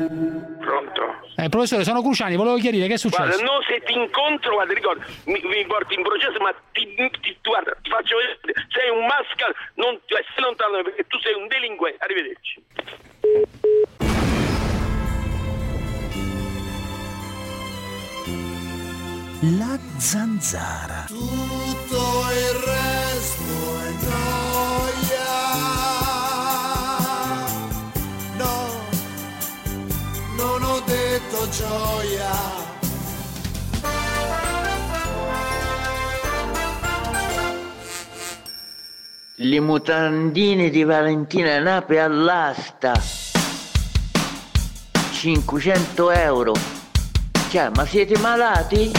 Pronto? Professore, sono Cruciani, volevo chiarire che è successo. Guarda, no, se ti incontro, guarda, ricordo, mi porti in processo, ma guarda, ti faccio vedere, sei un mascal, non stai lontano perché tu sei un delinquente. Arrivederci. La zanzara. Tutto il resto è gioia. No, non ho detto gioia. Le mutandine di Valentina Napi all'asta. 500 euro. Cioè, ma siete malati?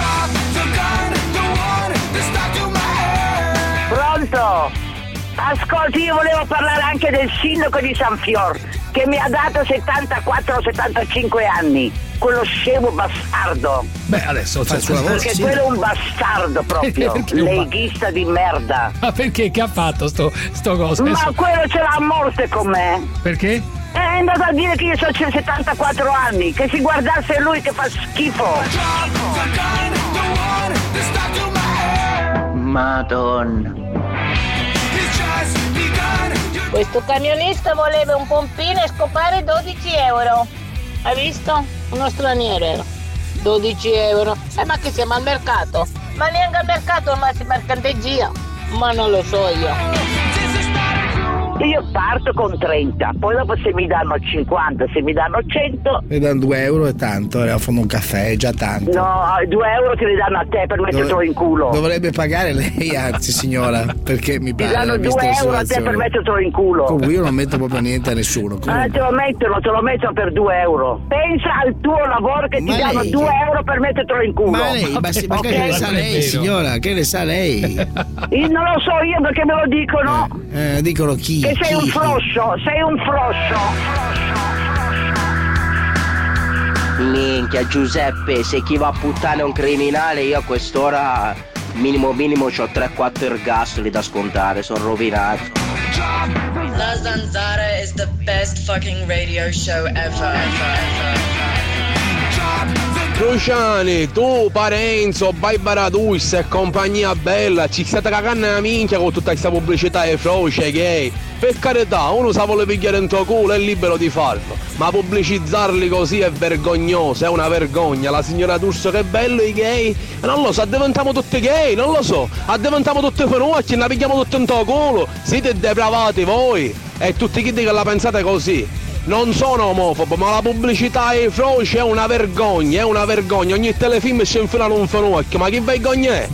Pronto? Ascolti, io volevo parlare anche del sindaco di San Fior, che mi ha dato 74-75 anni. Quello scemo bastardo. Beh, adesso fa il suo lavoro. Perché quello è un bastardo proprio. Leghista di merda. Ma perché? Che ha fatto sto coso? Ma quello ce l'ha a morte con me. Perché? È andato a dire che io ho 74 anni, che si guardasse lui che fa schifo. Madonna. Questo camionista voleva un pompino e scopare 12 euro. Hai visto? Uno straniero era. 12 euro. Ma che siamo al mercato? Ma neanche al mercato, ma si mercanteggia. Ma non lo so io. Io parto con 30, poi dopo se mi danno 50, se mi danno 100... Mi danno 2 euro è tanto, fanno un caffè, è già tanto. No, 2 euro te li danno a te per mettertelo in culo. Dovrebbe pagare lei, anzi signora, perché mi pare. Ti danno 2 euro a te per mettertelo in culo. Comunque io non metto proprio niente a nessuno. Te lo mettono per 2 euro. Pensa al tuo lavoro che ti danno 2 euro per mettertelo in culo. Ma lei, ma che ne sa lei, signora? Che ne sa lei? Non lo so io perché me lo dicono. Dicono chi? Che sei un froscio, sei un froscio. Minchia Giuseppe, se chi va a puttane è un criminale, io a quest'ora minimo c'ho 3-4 ergastoli da scontare, sono rovinato. La Zanzara is the best fucking radio show ever. Cruciani, tu, Parenzo, Barbaratus e compagnia bella, ci state cagando la minchia con tutta questa pubblicità e froce gay. Per carità, uno sa vuole pigliare in tuo culo, è libero di farlo, ma pubblicizzarli così è vergognoso, è una vergogna. La signora D'Urso che bello i gay, non lo so, diventiamo tutti gay, non lo so, diventiamo tutti fenucci, ne pigliamo tutti in tuo culo, siete depravati voi, e tutti chi che la pensate così. Non sono omofobo, ma la pubblicità e i froci è una vergogna, ogni telefilm si infilano un fenucchio, ma chi vergogna è?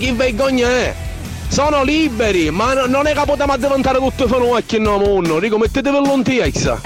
Sono liberi, ma non è che potremmo diventare tutti fenucchi in mondo, dico mettetevi l'ontiezza.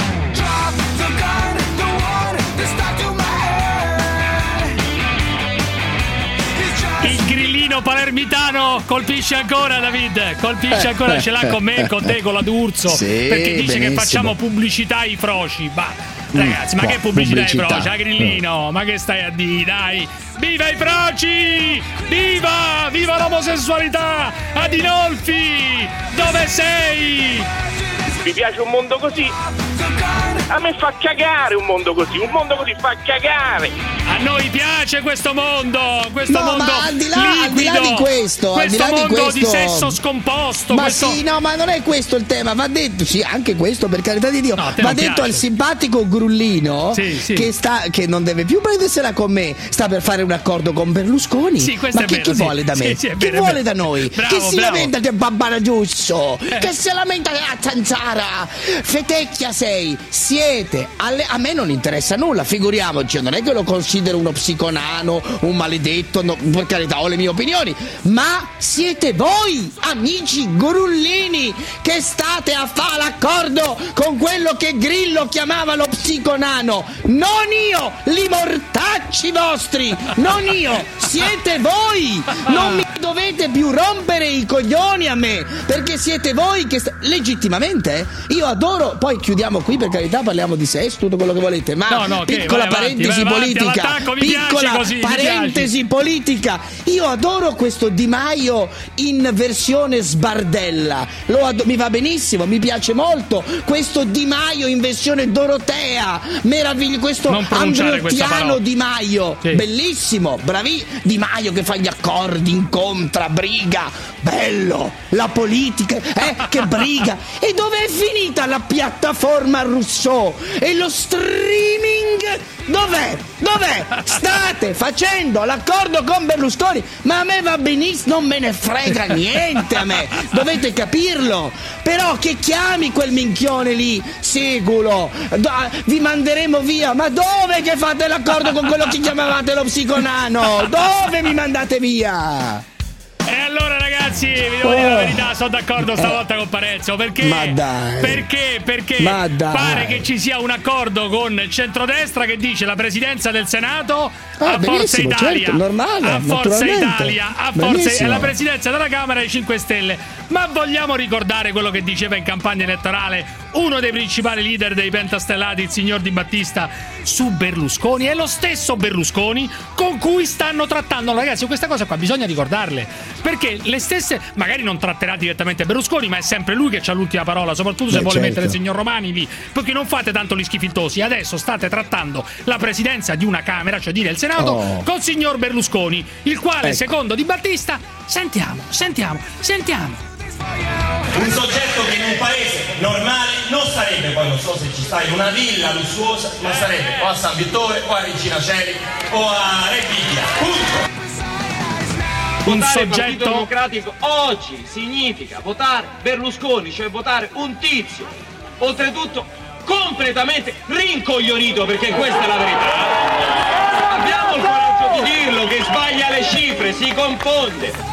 Il grillino palermitano colpisce ancora, David, ce l'ha con me e con te, con la D'Urso, sì, perché dice benissimo. che facciamo pubblicità ai froci. Ma ragazzi, ma che pubblicità ai froci? A grillino, ma che stai a dire, dai? Viva i froci! Viva l'omosessualità! Adinolfi, dove sei? Vi piace un mondo così? A me fa cagare un mondo così fa cagare. A noi piace questo mondo ma al di là di questo, di sesso scomposto. Ma sì, no, ma non è questo il tema, va detto, sì, anche questo per carità di Dio, va detto piace. Al simpatico Grullino sì. che non deve più prendersela con me, sta per fare un accordo con Berlusconi. Sì, questo ma è vero, chi vuole da me? Sì, chi vuole da noi? Bravo, che si lamenta del Babbara Giusso, che si lamenta della Zanzara, fetecchia sei. Siete a me non interessa nulla, figuriamoci, non è che lo considero uno psiconano, un maledetto, no, per carità, ho le mie opinioni, ma siete voi, amici grullini, che state a fare l'accordo con quello che Grillo chiamava lo psiconano, non io, li mortacci vostri, non io, siete voi, non mi dovete più rompere i coglioni a me, perché siete voi che legittimamente dire? Io adoro, poi chiudiamo qui, per carità, parliamo di sesso, tutto quello che volete, ma piccola parentesi politica, piccola parentesi politica. Io adoro questo Di Maio in versione sbardella, mi va benissimo, mi piace molto questo Di Maio in versione Dorotea, meraviglioso, questo andreottiano Di Maio, bellissimo, bravi Di Maio che fa gli accordi, incontra, briga, bello, la politica, che briga. E dove è finita la piattaforma Rousseau e lo streaming? Dov'è? State facendo l'accordo con Berlusconi, ma a me va benissimo, non me ne frega niente a me, dovete capirlo. Però che chiami quel minchione lì, Segulo, vi manderemo via. Ma dove che fate l'accordo con quello che chiamavate lo psiconano? Dove mi mandate via? E allora ragazzi, vi devo dire la verità, sono d'accordo stavolta con Parenzo, perché pare che ci sia un accordo con il centrodestra che dice la presidenza del Senato a Forza Italia, certo, normale, a Forza Italia, a Forza e la presidenza della Camera ai 5 Stelle. Ma vogliamo ricordare quello che diceva in campagna elettorale uno dei principali leader dei pentastellati, il signor Di Battista, su Berlusconi? È lo stesso Berlusconi con cui stanno trattando. Ragazzi, queste cose qua bisogna ricordarle, perché le stesse, magari non tratterà direttamente Berlusconi, ma è sempre lui che ha l'ultima parola, soprattutto se vuole mettere il signor Romani lì, perché non fate tanto gli schifiltosi. Adesso state trattando la presidenza di una Camera, cioè dire il Senato, col signor Berlusconi, il quale secondo Di Battista, sentiamo un soggetto che in un paese normale non sarebbe, poi non so se ci sta in una villa lussuosa, ma sarebbe o a San Vittore o a Regina Coeli o a Rebibbia, punto. Un soggetto Partito Democratico oggi significa votare Berlusconi, cioè votare un tizio, oltretutto completamente rincoglionito, perché questa è la verità. Abbiamo il coraggio di dirlo, che sbaglia le cifre, si confonde.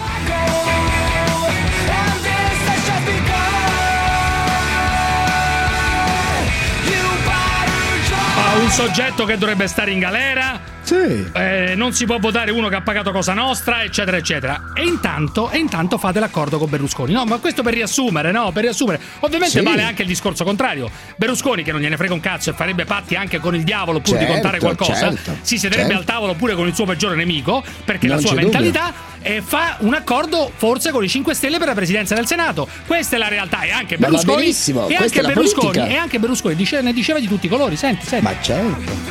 Un soggetto che dovrebbe stare in galera, non si può votare uno che ha pagato Cosa Nostra, eccetera eccetera. E intanto fate l'accordo con Berlusconi. No, ma questo per riassumere. Ovviamente vale anche il discorso contrario. Berlusconi, che non gliene frega un cazzo e farebbe patti anche con il diavolo pur di contare qualcosa, si siederebbe al tavolo pure con il suo peggiore nemico, perché la sua mentalità fa un accordo forse con i 5 Stelle per la presidenza del Senato. Questa è la realtà. E anche Berlusconi, e anche Berlusconi ne diceva di tutti i colori. Senti. Ma certo.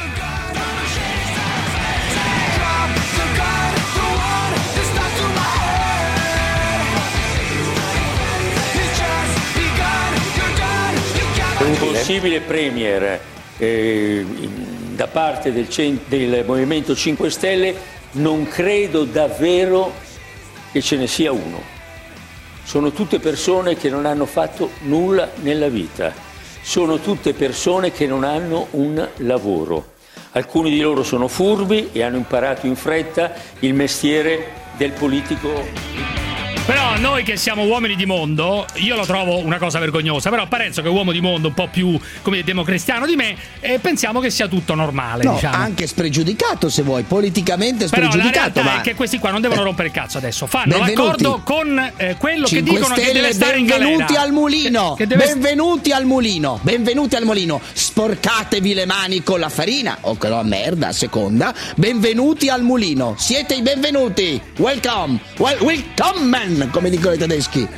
Un possibile premier da parte del Movimento 5 Stelle non credo davvero che ce ne sia uno. Sono tutte persone che non hanno fatto nulla nella vita, sono tutte persone che non hanno un lavoro. Alcuni di loro sono furbi e hanno imparato in fretta il mestiere del politico. Però noi che siamo uomini di mondo, io lo trovo una cosa vergognosa. Però Parenzo, che è uomo di mondo un po' più come democristiano di me, pensiamo che sia tutto normale. No, diciamo. Anche spregiudicato, se vuoi, politicamente spregiudicato. Però la realtà è che questi qua non devono rompere il cazzo adesso. Fanno l'accordo con quello che dicono che deve stare in galera. Benvenuti al mulino. Benvenuti al mulino. Sporcatevi le mani con la farina o con la merda a seconda. Benvenuti al mulino. Siete i benvenuti. Welcome, come dicono i tedeschi.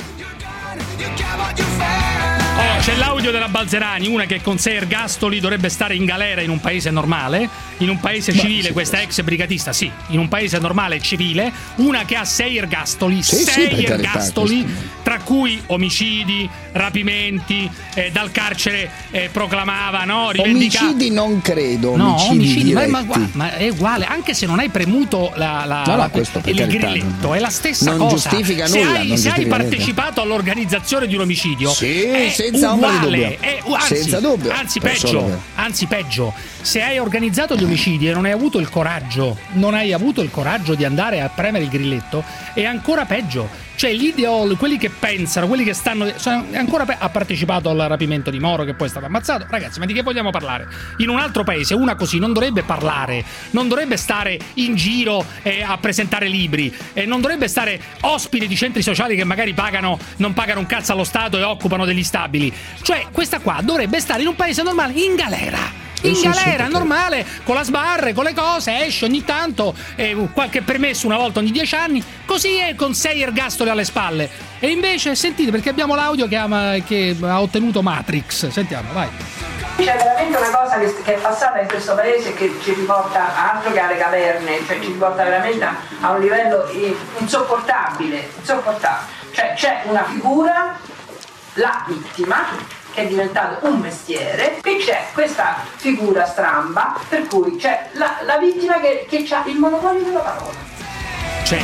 C'è l'audio della Balzerani, una che con 6 ergastoli dovrebbe stare in galera in un paese normale, in un paese civile, questa ex brigatista, in un paese normale e civile, una che ha 6 ergastoli, 6 ergastoli, tra cui omicidi, rapimenti, dal carcere proclamava, omicidi non credo, omicidi ma è uguale, anche se non hai premuto il grilletto, è la stessa non cosa. Giustifica nulla, se hai partecipato all'organizzazione di un omicidio, senza uguale, senza dubbio. Anzi peggio, se hai organizzato gli omicidi e non hai avuto il coraggio di andare a premere il grilletto, è ancora peggio. Cioè quelli che pensano, quelli che stanno, è ancora ancora ha partecipato al rapimento di Moro, che poi è stato ammazzato. Ragazzi, ma di che vogliamo parlare? In un altro paese una così non dovrebbe parlare, non dovrebbe stare in giro a presentare libri, non dovrebbe stare ospite di centri sociali che magari non pagano un cazzo allo Stato e occupano degli stabili. Cioè, questa qua dovrebbe stare in un paese normale, in galera. In galera, normale, con la sbarre, con le cose, esce ogni tanto, qualche permesso una volta ogni 10 anni, così è, con 6 ergastoli alle spalle. E invece, sentite, perché abbiamo l'audio che ha ottenuto Matrix. Sentiamo, vai. C'è veramente una cosa che è passata in questo paese che ci riporta altro che alle caverne, cioè ci riporta veramente a un livello insopportabile. Cioè c'è una figura, la vittima, che è diventato un mestiere, e c'è questa figura stramba per cui c'è la vittima che ha il monopolio della parola. Cioè,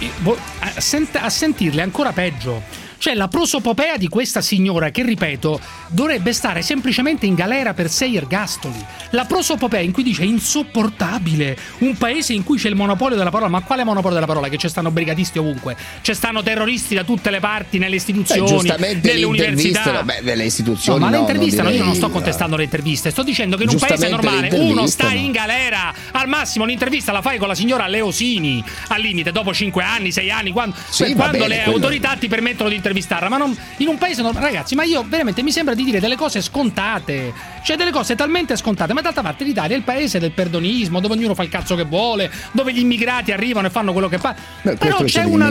a sentirle ancora peggio. Cioè, la prosopopea di questa signora che, ripeto, dovrebbe stare semplicemente in galera per 6 ergastoli. La prosopopea in cui dice insopportabile, un paese in cui c'è il monopolio della parola. Ma quale monopolio della parola? Che ci stanno brigatisti ovunque, ci stanno terroristi da tutte le parti, nelle istituzioni, nelle università. Nelle istituzioni. No, ma le intervistano, io non sto contestando le interviste, sto dicendo che in un paese normale uno sta in galera. Al massimo l'intervista la fai con la signora Leosini, al limite, dopo 5 anni, 6 anni, quando le autorità ti permettono di intervistarla, ma non in un paese normale. Ragazzi, ma io veramente mi sembra di dire delle cose scontate, cioè delle cose talmente scontate. Ma d'altra parte l'Italia è il paese del perdonismo, dove ognuno fa il cazzo che vuole, dove gli immigrati arrivano e fanno quello che fa. Però c'è una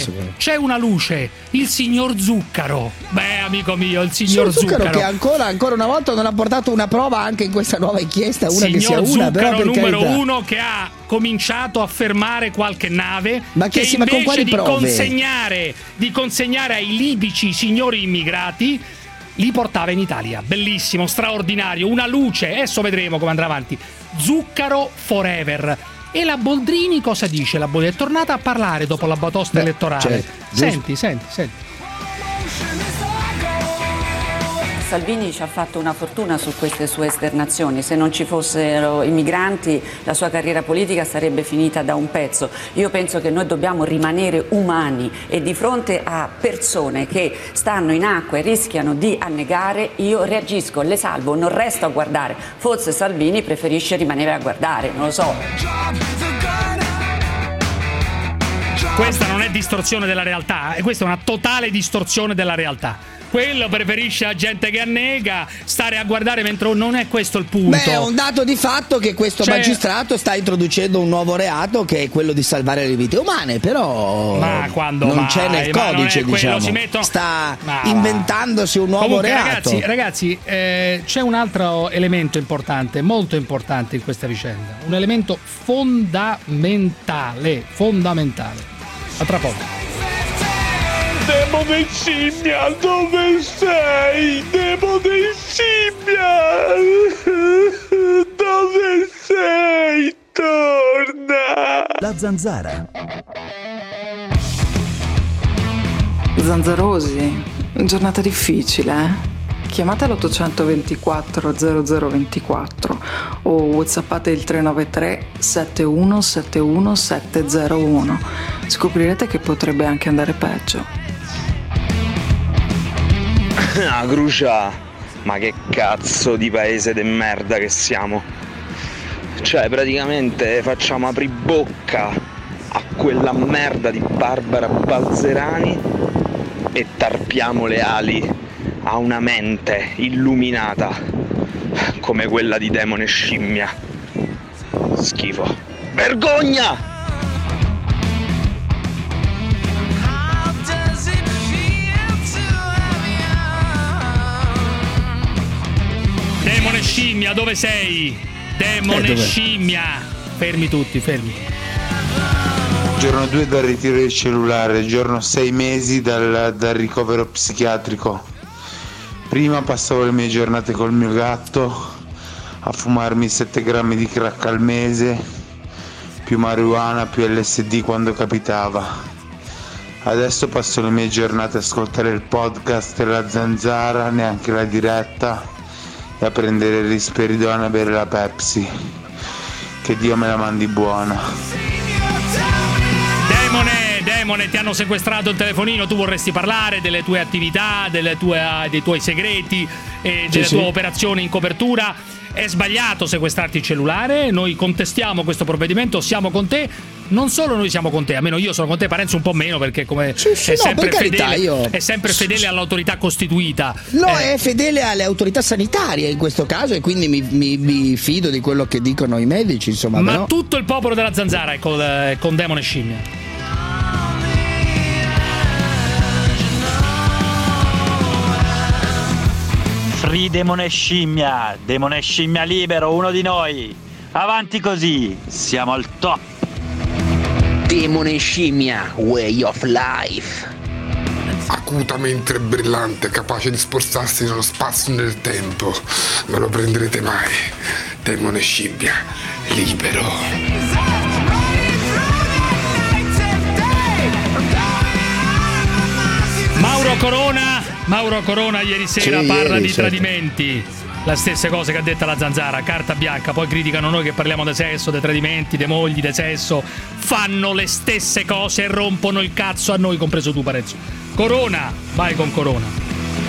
luce, il signor Zuccaro. Beh, amico mio, il signor Zuccaro che ancora una volta non ha portato una prova anche in questa nuova inchiesta, una che sia una, Zuccaro, però per numero carità. 1, che ha cominciato a fermare qualche nave, ma che invece ma con quali di consegnare ai libici signori immigrati, li portava in Italia. Bellissimo, straordinario, una luce. Adesso vedremo come andrà avanti. Zuccaro forever. E la Boldrini cosa dice? La Boldrini è tornata a parlare dopo la batosta elettorale. Senti. Salvini ci ha fatto una fortuna su queste sue esternazioni. Se non ci fossero i migranti, la sua carriera politica sarebbe finita da un pezzo. Io penso che noi dobbiamo rimanere umani, e di fronte a persone che stanno in acqua e rischiano di annegare, io reagisco, le salvo, non resto a guardare. Forse Salvini preferisce rimanere a guardare, non lo so. Questa non è distorsione della realtà, questa è una totale distorsione della realtà. Quello preferisce la gente che annega, stare a guardare mentre non è questo il punto. Beh, è un dato di fatto che questo magistrato sta introducendo un nuovo reato, che è quello di salvare le vite umane, però non c'è nel codice, diciamo. Sta inventandosi un nuovo reato. Ragazzi, c'è un altro elemento importante, molto importante in questa vicenda, un elemento fondamentale. A tra poco. Demone scimmia, dove sei? Demone scimmia, dove sei? Torna! La Zanzara. Zanzarosi, giornata difficile, eh? Chiamate l'824 0024 o whatsappate il 393 7171 701. Scoprirete che potrebbe anche andare peggio. Ah, Grucia, ma che cazzo di paese de merda che siamo. Cioè, praticamente facciamo apribocca a quella merda di Barbara Balzerani e tarpiamo le ali a una mente illuminata come quella di Demone Scimmia. Schifo. Vergogna! Demone Scimmia, dove sei? Demone Scimmia. Fermi tutti, fermi. Giorno 2 dal ritiro del cellulare, giorno 6 mesi dal ricovero psichiatrico. Prima passavo le mie giornate col mio gatto a fumarmi 7 grammi di crack al mese, più marijuana, più LSD quando capitava. Adesso passo le mie giornate a ascoltare il podcast della Zanzara, neanche la diretta, e a prendere il risperidone e a bere la Pepsi. Che Dio me la mandi buona. Demone, ti hanno sequestrato il telefonino, tu vorresti parlare delle tue attività, dei tuoi segreti e delle tue operazioni in copertura. È sbagliato sequestrarti il cellulare, noi contestiamo questo provvedimento, siamo con te. Non solo noi siamo con te, almeno io sono con te, Parenzo un po' meno, perché come è sempre fedele, è sempre fedele all'autorità costituita. No, è fedele alle autorità sanitarie in questo caso, e quindi mi fido di quello che dicono i medici, insomma. Ma però... tutto il popolo della Zanzara è con Demone Scimmia. Free Demone Scimmia libero, uno di noi. Avanti così, siamo al top. Demone Scimmia, way of life. Acutamente brillante, capace di spostarsi nello spazio e nel tempo. Non lo prenderete mai. Demone Scimmia, libero. Mauro Corona ieri sera parla di tradimenti. La stessa cosa che ha detto la Zanzara, carta bianca. Poi criticano noi che parliamo di sesso, di tradimenti, di mogli, di sesso. Fanno le stesse cose e rompono il cazzo a noi, compreso tu, Parenzo. Corona, vai con Corona.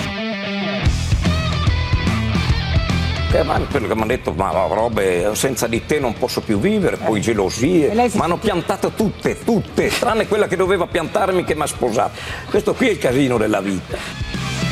Quello che mi hanno detto, ma robe, senza di te non posso più vivere, poi gelosie, mi hanno piantato tutte, tranne quella che doveva piantarmi, che mi ha sposato. Questo qui è il casino della vita.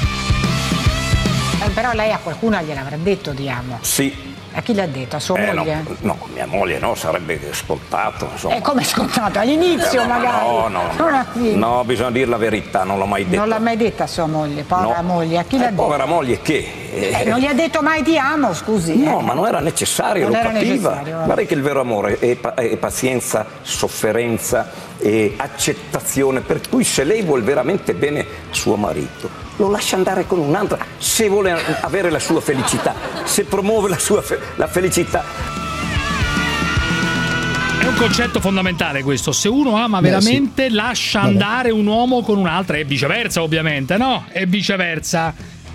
Però lei a qualcuno gliel'avrà detto di amo. Sì. A chi l'ha detto? A sua moglie? No, mia moglie no, sarebbe scontato. Insomma. Come scontato? All'inizio magari? No, bisogna dire la verità, non l'ho mai detto. Non l'ha mai detta a sua moglie, povera moglie. A chi l'ha detto? Povera moglie che? Non gli ha detto mai ti amo, scusi. No, ma non era necessario, non lo era capiva. Necessario. Guarda che il vero amore è pazienza, sofferenza e accettazione, per cui se lei vuole veramente bene suo marito, lo lascia andare con un'altra, se vuole avere la sua felicità, se promuove la felicità. È un concetto fondamentale questo, se uno ama veramente lascia andare un uomo con un'altra, e viceversa ovviamente, no? E viceversa.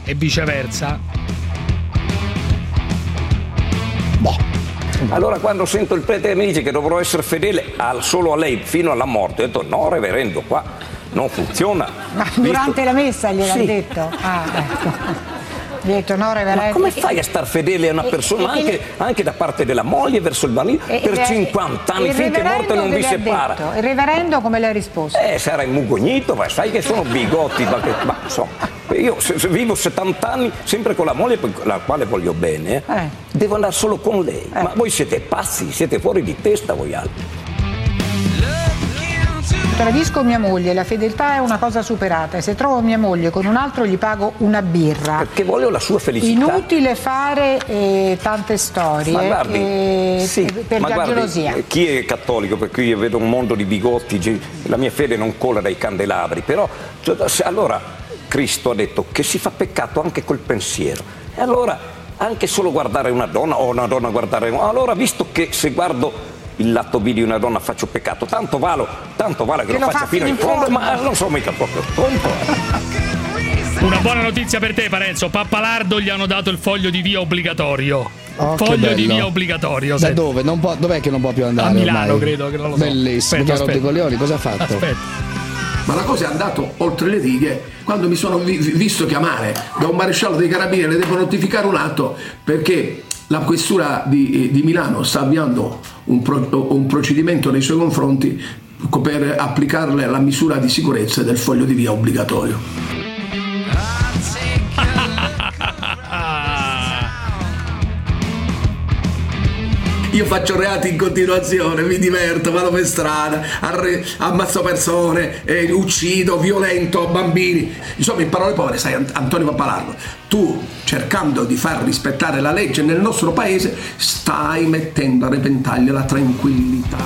Allora quando sento il prete mi dice che dovrò essere fedele solo a lei fino alla morte, ho detto no reverendo, qua non funziona. Ma durante la messa gliel'ha detto? Ah, ecco. Gli ha detto no reverendo. Ma come fai a star fedele a una persona anche da parte della moglie verso il marito per 50 anni finché morte non vi separa? Il reverendo come le ha risposto? Sarà immugognito, ma sai che sono bigotti, ma insomma, io vivo 70 anni sempre con la moglie la quale voglio bene, devo andare solo con lei. Ma voi siete pazzi, siete fuori di testa voi altri. Tradisco mia moglie, la fedeltà è una cosa superata e se trovo mia moglie con un altro gli pago una birra. Perché voglio la sua felicità. Inutile fare tante storie ma guardi, per la gelosia. Chi è cattolico, per cui io vedo un mondo di bigotti, la mia fede non cola dai candelabri, però allora Cristo ha detto che si fa peccato anche col pensiero. E allora anche solo guardare una donna o una donna guardare allora visto che se guardo il lato B di una donna faccio peccato, tanto vale che lo faccia fino in fondo, ma non sono mica proprio tonto. Una buona notizia per te, Parenzo. Pappalardo gli hanno dato il foglio di via obbligatorio. Foglio di via obbligatorio. Da dove? Dov'è che non può più andare? A Milano, ormai? credo che non lo so. Bellissimo. Che rompe i coglioni, cosa ha fatto? Aspetta. Ma la cosa è andato oltre le righe quando mi sono visto chiamare da un maresciallo dei carabinieri, le devo notificare un atto perché la questura di Milano sta avviando un procedimento nei suoi confronti per applicarle la misura di sicurezza del foglio di via obbligatorio. Io faccio reati in continuazione, mi diverto, vado per strada, ammazzo persone, uccido, violento bambini. Insomma, in parole povere, sai, Antonio Pappalardo, tu cercando di far rispettare la legge nel nostro paese stai mettendo a repentaglio la tranquillità.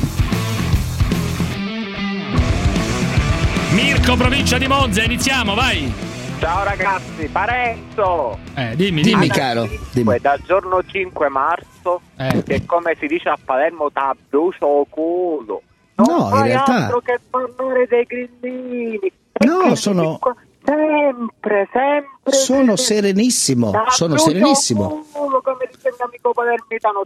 Mirko, provincia di Monza, iniziamo, vai! Ciao ragazzi, Parenzo! Dimmi caro. Dimmi. Dal giorno 5 marzo, che come si dice a Palermo, t'abbrucio culo. Non in realtà altro che parlare dei grillini. No, sono sempre sono serenissimo. Sono serenissimo. Culo, come dice il mio amico manco palermitano,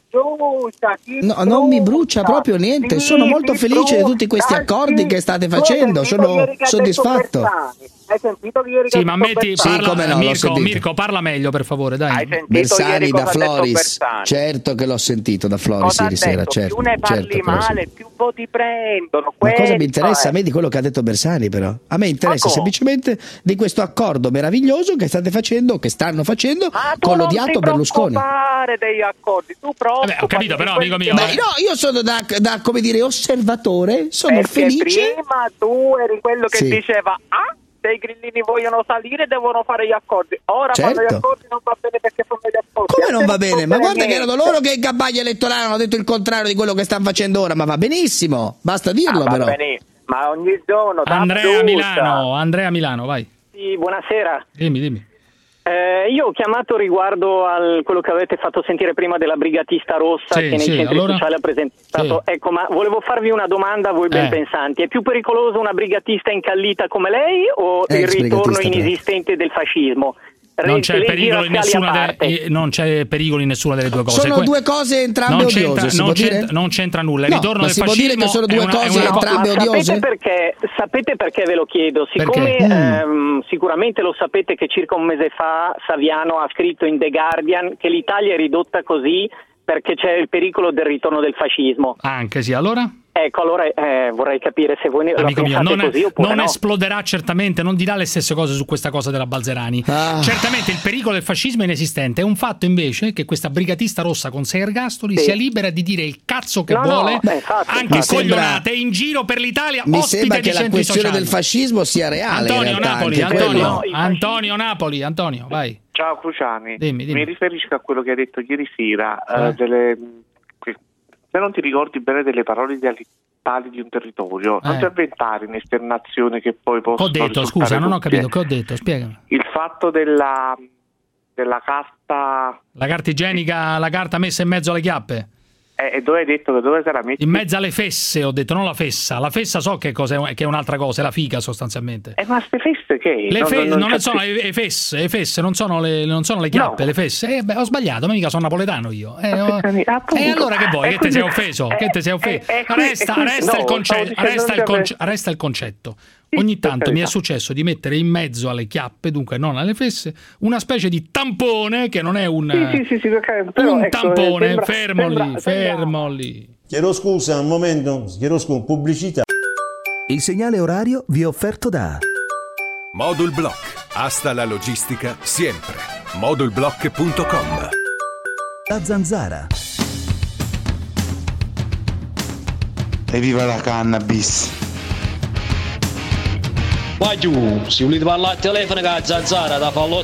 No, non mi brucia proprio niente, sono molto felice di tutti questi accordi che state facendo, sono soddisfatto. Hai sentito che ieri sì, ma metti, parla, no, Mirko, parla meglio per favore, dai. Hai sentito Bersani da Floris, Bersani? Certo che l'ho sentito da Floris ieri sera, certo. Più ne parli certo male, più voti prendono. Ma cosa mi interessa a me di quello che ha detto Bersani, però? A me interessa semplicemente di questo accordo meraviglioso che state facendo, che stanno facendo con l'odiato Berlusconi. Ma tu degli accordi, tu proprio. Vabbè, ho capito, però, amico mio. Beh, no, io sono da come dire osservatore, sono felice. Prima tu eri quello che diceva se i grillini vogliono salire devono fare gli accordi. Ora fanno gli accordi, non va bene perché fanno gli accordi. Come non va bene? Ma guarda che erano loro che in campagna elettorale hanno detto il contrario di quello che stanno facendo ora, ma va benissimo, basta dirlo però. Ma ogni giorno Andrea Milano, vai. Sì, buonasera. Dimmi. Io ho chiamato riguardo a quello che avete fatto sentire prima della brigatista rossa che nei centri sociali ha presentato. Sì. Ecco, ma volevo farvi una domanda a voi ben pensanti. È più pericoloso una brigatista incallita come lei o il ritorno inesistente del fascismo? Non c'è pericolo in nessuna delle due cose. Sono due cose entrambe odiose. Non c'entra nulla. Il ritorno del fascismo si può dire che sono due cose entrambe odiose? Sapete perché ve lo chiedo? Siccome sicuramente lo sapete che circa un mese fa Saviano ha scritto in The Guardian che l'Italia è ridotta così perché c'è il pericolo del ritorno del fascismo. Anche sì, allora? Ecco, allora vorrei capire se voi la pensate così oppure non no. esploderà certamente, non dirà le stesse cose su questa cosa della Balzerani. Certamente il pericolo del fascismo è inesistente. È un fatto invece che questa brigatista rossa con 6 ergastoli sia libera di dire il cazzo che vuole, anche coglionate in giro per l'Italia. Mi sembra che la questione del fascismo sia reale. Antonio Napoli, vai. Ciao Cruciani, dimmi. Mi riferisco a quello che hai detto ieri sera se non ti ricordi bene delle parole dialettali di un territorio, non ti avventare in esternazione che poi possono risultare. Ho detto, scusa, non ho capito, che ho detto, spiegami. Il fatto della carta... La carta igienica, la carta messa in mezzo alle chiappe? E dove hai detto che dove te la metti? In mezzo alle fesse, ho detto, non la fessa. La fessa so che è un'altra cosa, è la figa sostanzialmente. Ma queste fesse che? Non sono le fesse, non sono le chiappe, le fesse. Ho sbagliato, ma mica sono napoletano io. E allora che vuoi? Che ti sei offeso? Resta il concetto. Ogni tanto mi è successo di mettere in mezzo alle chiappe, dunque non alle fesse, una specie di tampone che non è un tampone. Fermo lì. Chiedo scusa, un momento, pubblicità. Il segnale orario vi è offerto da Modulblock. Hasta la logistica sempre. Modulblock.com. La Zanzara. Evviva la cannabis. Vai giù, se volete parlare al telefono con la Zanzara da fa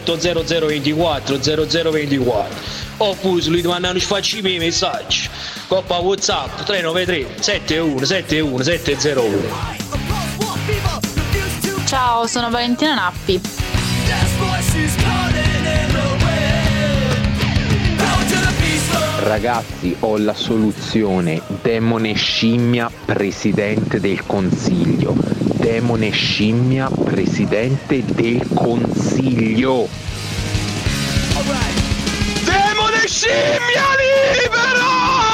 l'80024 oppure se volete mandare un sfacci miei messaggi coppa WhatsApp 393 71 71 701. Ciao, sono Valentina Nappi. Ragazzi, ho la soluzione. Demone Scimmia, presidente del Consiglio. Demone Scimmia, presidente del Consiglio. Demone Scimmia libero!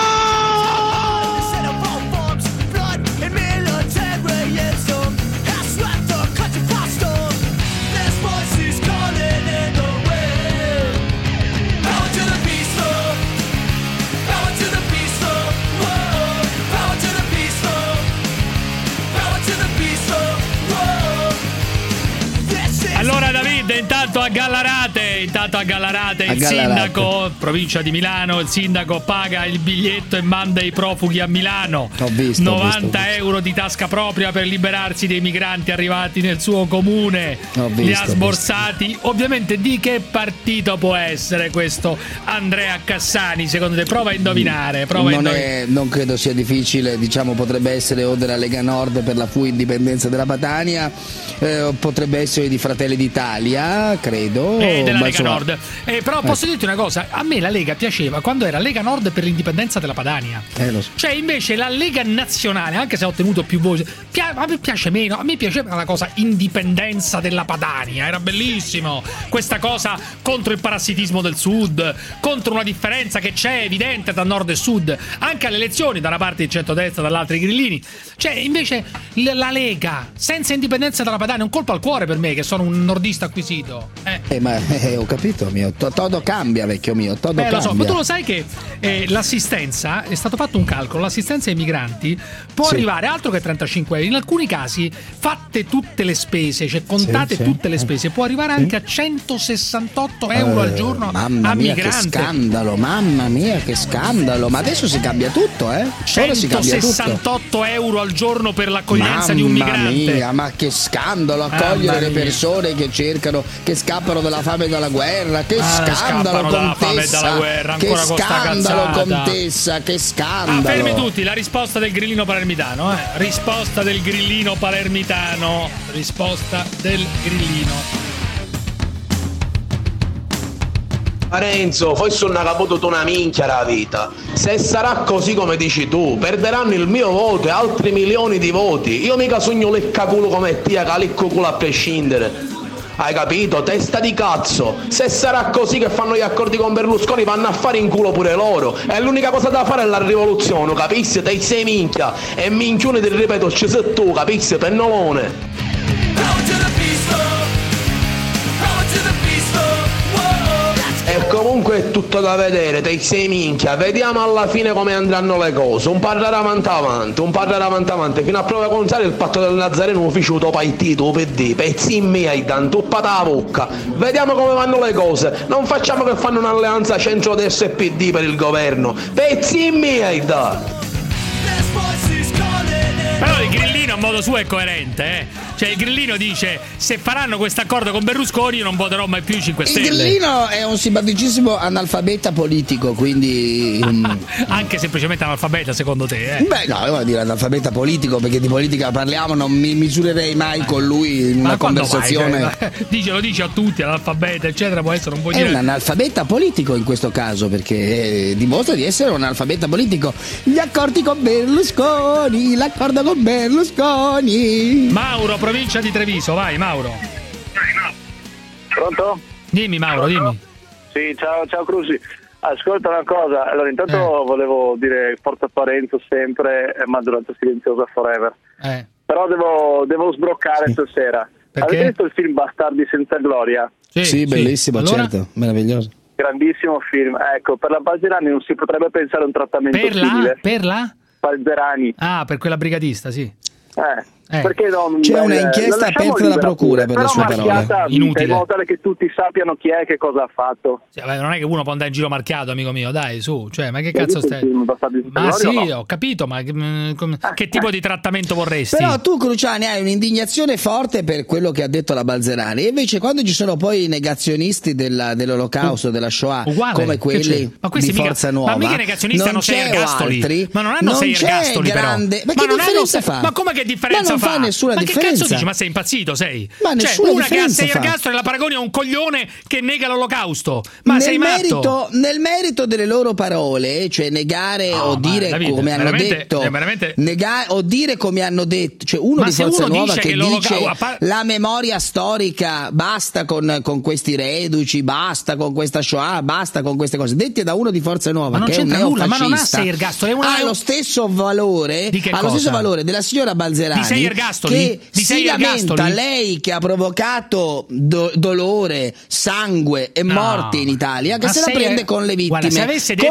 Allora David, intanto a Gallarate, il sindaco, provincia di Milano, il sindaco paga il biglietto e manda i profughi a Milano. 90 euro di tasca propria per liberarsi dei migranti arrivati nel suo comune. Li ha sborsati. Ovviamente di che partito può essere questo Andrea Cassani, secondo te? Prova a indovinare. Non credo sia difficile, diciamo potrebbe essere o della Lega Nord per la indipendenza della Padania, potrebbe essere di Fratelli d'Italia, credo. Della Lega Nord. Però posso dirti una cosa, a me la Lega piaceva quando era Lega Nord per l'indipendenza della Padania. Lo so. Cioè invece la Lega Nazionale, anche se ha ottenuto più voci, a me piace meno. A me piaceva la cosa indipendenza della Padania, era bellissimo. Questa cosa contro il parassitismo del Sud, contro una differenza che c'è evidente tra Nord e Sud, anche alle elezioni, da una parte il centrodestra, dall'altra i grillini. Cioè invece la Lega senza indipendenza dalla Padania è un colpo al cuore per me, che sono un nordista acquisito. Ho capito, mio. Todo cambia, vecchio mio. Todo cambia. Lo so, ma tu lo sai che l'assistenza, è stato fatto un calcolo, l'assistenza ai migranti può arrivare altro che 35 euro, in alcuni casi fatte tutte le spese, cioè contate tutte le spese, può arrivare anche a 168 euro al giorno a migrante. Che scandalo, mamma mia, che scandalo. Ma adesso si cambia tutto, 168 euro al giorno per l'accoglienza di un migrante. Mia, ma che scandalo, accogliere le persone che cercano, che scappano dalla fame e dalla guerra. Che scandalo, Contessa. Che scandalo, Contessa, che scandalo. Fermi tutti, la risposta del grillino palermitano, risposta del grillino palermitano. Risposta del grillino. Renzo, forse una caputo una minchia la vita. Se sarà così come dici tu, perderanno il mio voto e altri milioni di voti. Io mica sogno leccaculo come tia, calicco culo a prescindere. Hai capito? Testa di cazzo. Se sarà così che fanno gli accordi con Berlusconi, vanno a fare in culo pure loro. E l'unica cosa da fare è la rivoluzione, capisci? Te sei minchia. E minchione ti ripeto, ci sei tu, capisci? Pennolone. E comunque è tutto da vedere, te sei minchia, vediamo alla fine come andranno le cose, un parere avanti avanti, fino a prova contraria il patto del Nazareno ufficio partito, PD, pezzi miei, tantuppata la bocca, vediamo come vanno le cose, non facciamo che fanno un'alleanza centro-destra e PD per il governo, pezzi miei da. Però il grillino a modo suo è coerente, Cioè il grillino dice: se faranno questo accordo con Berlusconi io non voterò mai più i 5 Stelle. Il grillino è un simpaticissimo analfabeta politico, quindi anche semplicemente analfabeta secondo te? Beh no, io voglio dire analfabeta politico, perché di politica parliamo, non mi misurerei mai con lui in una conversazione. Lo dice a tutti, analfabeta eccetera, può essere, non può dire. È un analfabeta politico in questo caso, perché dimostra di essere un analfabeta politico. Gli accordi con Berlusconi, l'accordo con Berlusconi. Mauro, provincia di Treviso, vai Mauro. Pronto? Dimmi Mauro, dimmi. Sì, ciao Crusi. Ascolta una cosa, allora intanto volevo dire forza Parenzo sempre e maggioranza silenziosa forever. Però devo sbroccare stasera. Perché? Avete visto il film Bastardi senza gloria? Sì, bellissimo, allora? Certo, meraviglioso. Grandissimo film. Ecco, per la Balzerani non si potrebbe pensare a un trattamento simile. Per la? Balzerani. Ah, per quella brigatista, sì. Perché non, c'è una inchiesta aperta dalla procura per le sue parole. Inutile. In modo tale che tutti sappiano chi è, che cosa ha fatto. Sì, vabbè, non è che uno può andare in giro marchiato, amico mio, dai, su, cioè, ma che cazzo stai? Ma sì, ho capito, ma che tipo di trattamento vorresti? Però tu, Cruciani, hai un'indignazione forte per quello che ha detto la Balzerani, e invece quando ci sono poi i negazionisti dell'olocausto, della Shoah, come quelli di Forza Nuova, ma mica i negazionisti hanno 6 ergastoli, ma non hanno 6 ergastoli però. Ma che differenza fa? Ma come che differenza non fa nessuna differenza. Che cazzo dici? Ma sei impazzito, sei? Ma nessuna una che ha 6 fa. ergastoli la paragoni a un coglione che nega l'olocausto. Ma sei matto? Nel merito delle loro parole, cioè negare o dire come hanno detto, o dire come hanno detto, cioè uno di Forza Nuova che dice la memoria storica, basta con questi reduci, basta con questa Shoah, basta con queste cose, dette da uno di Forza Nuova, ma che è un neofascista, ma non ha 6 ergastoli, ha lo stesso valore, della signora Balzerani, di 6 ergastoli, che si lamenta, lei che ha provocato dolore, sangue e morte in Italia, che se la prende con le vittime. Guarda, se avesse detto,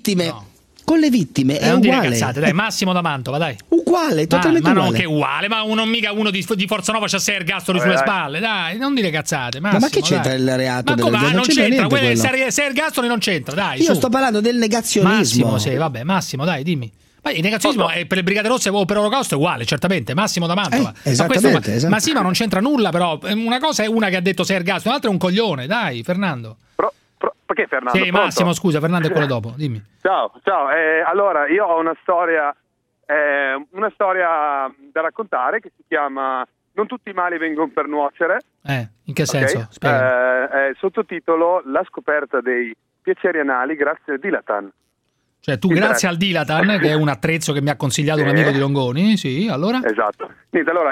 con le vittime è non uguale. Dire cazzate, dai, Massimo da Mantova, dai. Uguale, totalmente uguale. Ma non che uguale, ma mica uno di Forza Nuova c'ha 6 ergastoli sulle spalle, dai, non dire cazzate, Massimo. Ma che c'entra il reato? Ma come? Non c'entra, 6 ergastoli non c'entra, dai. Io sto parlando del negazionismo. Massimo, sì, vabbè, Massimo, dai, dimmi. Ma il negazionismo per le Brigate Rosse o per l'Olocausto è uguale, certamente. Massimo da Mantova. Esattamente. Ma sì, ma non c'entra nulla, però. Una cosa è una che ha detto 6 ergastoli, un'altra è un coglione, dai, Fernando. Perché Fernando? Sì, Massimo, scusa, Fernando è quello dopo, dimmi. Ciao. Allora, io ho una storia da raccontare che si chiama non tutti i mali vengono per nuocere. In che senso? Sottotitolo: la scoperta dei piaceri anali grazie al Dilatan. Cioè tu grazie al Dilatan, che è un attrezzo che mi ha consigliato un amico di Longoni, sì, allora? Esatto. Niente, allora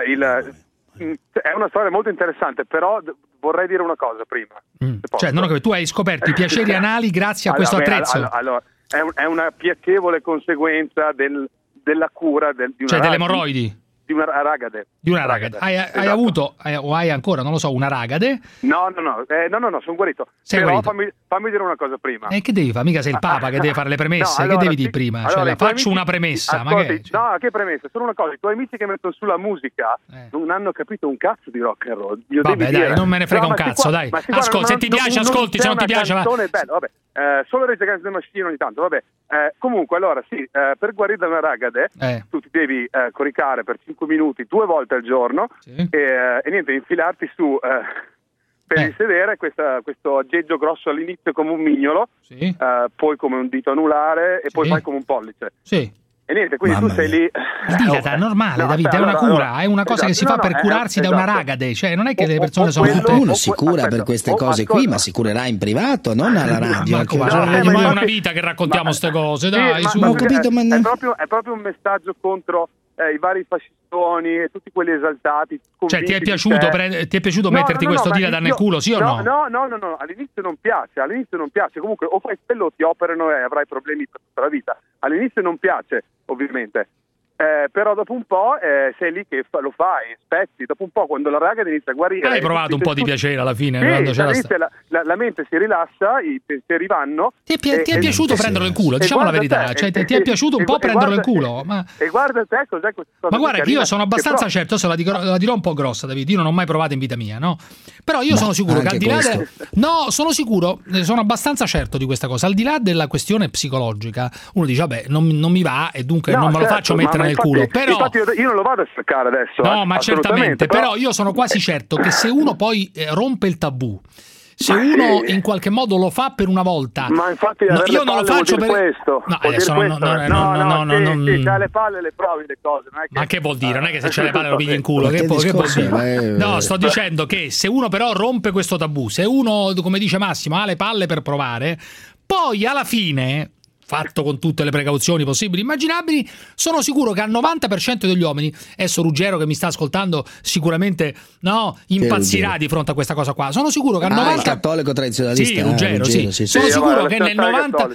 è una storia molto interessante, però vorrei dire una cosa prima. Cioè, non ho capito, tu hai scoperto i piaceri anali grazie a questo attrezzo? Allora, è una piacevole conseguenza della cura di una cioè delle emorroidi? Di una ragade. Di una ragade. Hai avuto, o hai ancora, non lo so, una ragade? No, sono guarito. Però fammi dire una cosa prima. Che devi fare? Mica sei il Papa che deve fare le premesse? Allora, che devi dire prima? Allora, faccio una premessa. Ascolti, che premessa? Solo una cosa, i tuoi amici che mettono sulla musica non hanno capito un cazzo di rock and roll. Vabbè, dai, non me ne frega un cazzo, dai. Ascolta, se ti piace, ascolti, se non ti piace, va. Vabbè. Solo Rage Against the Machine ogni tanto, vabbè. Comunque, allora sì, per guarire da una ragade tu ti devi coricare per 5 minuti 2 volte al giorno e niente, infilarti su per il sedere questo aggeggio grosso all'inizio come un mignolo, poi come un dito anulare e poi fai come un pollice. E niente, quindi tu sei lì. Il Dilatan è normale, David, è una cura, è una cosa che si fa per curarsi da una ragade, cioè non è che le persone sono tutte. Uno si cura per queste cose qui, ma si curerà in privato, non alla radio. Ma è una vita che raccontiamo queste cose, dai. Ho capito, è proprio un messaggio contro i vari fascistoni e tutti quelli esaltati. Cioè ti è piaciuto metterti questo Dilatan nel culo, sì o no? No, all'inizio non piace, comunque o fai quello o ti operano e avrai problemi per tutta la vita. All'inizio non piace, ovviamente. Però dopo un po' sei lì che lo fai, spezzi, dopo un po' quando la raga inizia a guarire... Hai provato un po' di piacere alla fine? La mente si rilassa, i pensieri vanno... Ti è piaciuto prenderlo in culo, diciamo la verità, cioè ti è piaciuto un po' prenderlo in culo? E guarda te cos'è questa cosa. Ma guarda che io sono abbastanza certo, se la dirò un po' grossa, David, io non ho mai provato in vita mia, no? Però io sono sicuro che al di là sono abbastanza certo di questa cosa, al di là della questione psicologica, uno dice vabbè non mi va e dunque non me lo faccio mettere nel culo, però infatti io non lo vado a cercare adesso. No, ma certamente, però io sono quasi certo che se uno poi rompe il tabù, se uno in qualche modo lo fa per una volta, ma infatti io non lo faccio per questo. No, adesso non c'ha le palle le provi le cose, non è che... Ma che vuol dire? Non è che se c'ha le palle lo pigli in culo, che vuol dire? No, sto dicendo che se uno però rompe questo tabù, se uno, come dice Massimo, ha le palle per provare, poi alla fine, fatto con tutte le precauzioni possibili e immaginabili, sono sicuro che al 90% degli uomini, adesso Ruggero che mi sta ascoltando sicuramente impazzirà di fronte a questa cosa qua, sono sicuro che al 90% il cattolico tradizionalista, Ruggero, sì. Sono sicuro che nel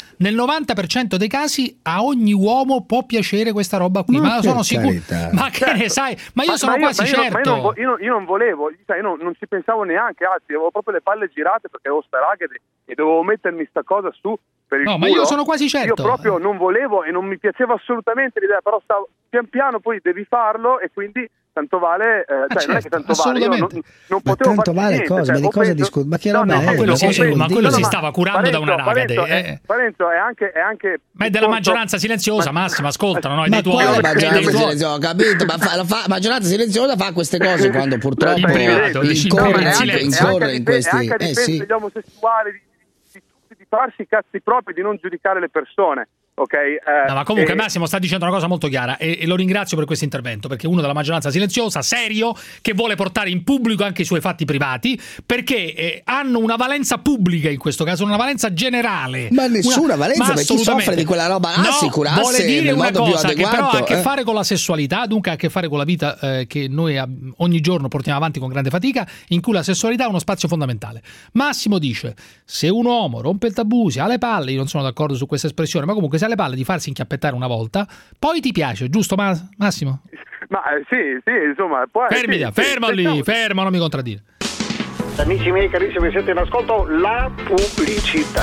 90% dei casi a ogni uomo può piacere questa roba qui, ma sono sicuro, ma che ne sai, ma io sono quasi certo. Io non volevo, io non ci pensavo neanche, anzi avevo proprio le palle girate perché avevo sta raga e dovevo mettermi sta cosa su per il culo. Ma io sono quasi certo. Io proprio non volevo e non mi piaceva assolutamente l'idea, però stavo pian piano, poi devi farlo e quindi tanto vale, non è che tanto vale, io non potevo tanto vale niente, cosa, ma di cosa discuti? Ma che roba è? Ma quello si stava curando da una ragade. Parenzo è anche ma è della maggioranza silenziosa, Massimo, ascoltano, no? Dei tuoi maggioranza silenziosa, ho capito, ma la maggioranza silenziosa fa queste cose quando purtroppo incorre in questi anche a difesa degli omosessuali, di farsi i cazzi propri, di non giudicare le persone. Okay, no, ma comunque Massimo sta dicendo una cosa molto chiara e lo ringrazio per questo intervento, perché uno della maggioranza silenziosa, serio, che vuole portare in pubblico anche i suoi fatti privati, perché hanno una valenza pubblica in questo caso, una valenza generale. Ma nessuna valenza, per chi soffre di quella roba vuole dire una cosa che però ha a che fare con la sessualità, dunque ha a che fare con la vita che noi ogni giorno portiamo avanti con grande fatica, in cui la sessualità è uno spazio fondamentale. Massimo dice, se un uomo rompe il tabù, se ha le palle, io non sono d'accordo su questa espressione, ma comunque se ha le palle di farsi inchiappettare una volta, poi ti piace, giusto Massimo? Ma sì, insomma, poi fermo, non mi contraddire. Amici miei carissimi, siete in ascolto la pubblicità.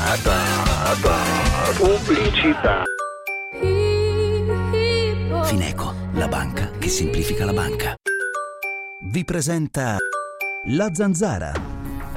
Fineco, la banca che semplifica la banca, vi presenta La Zanzara.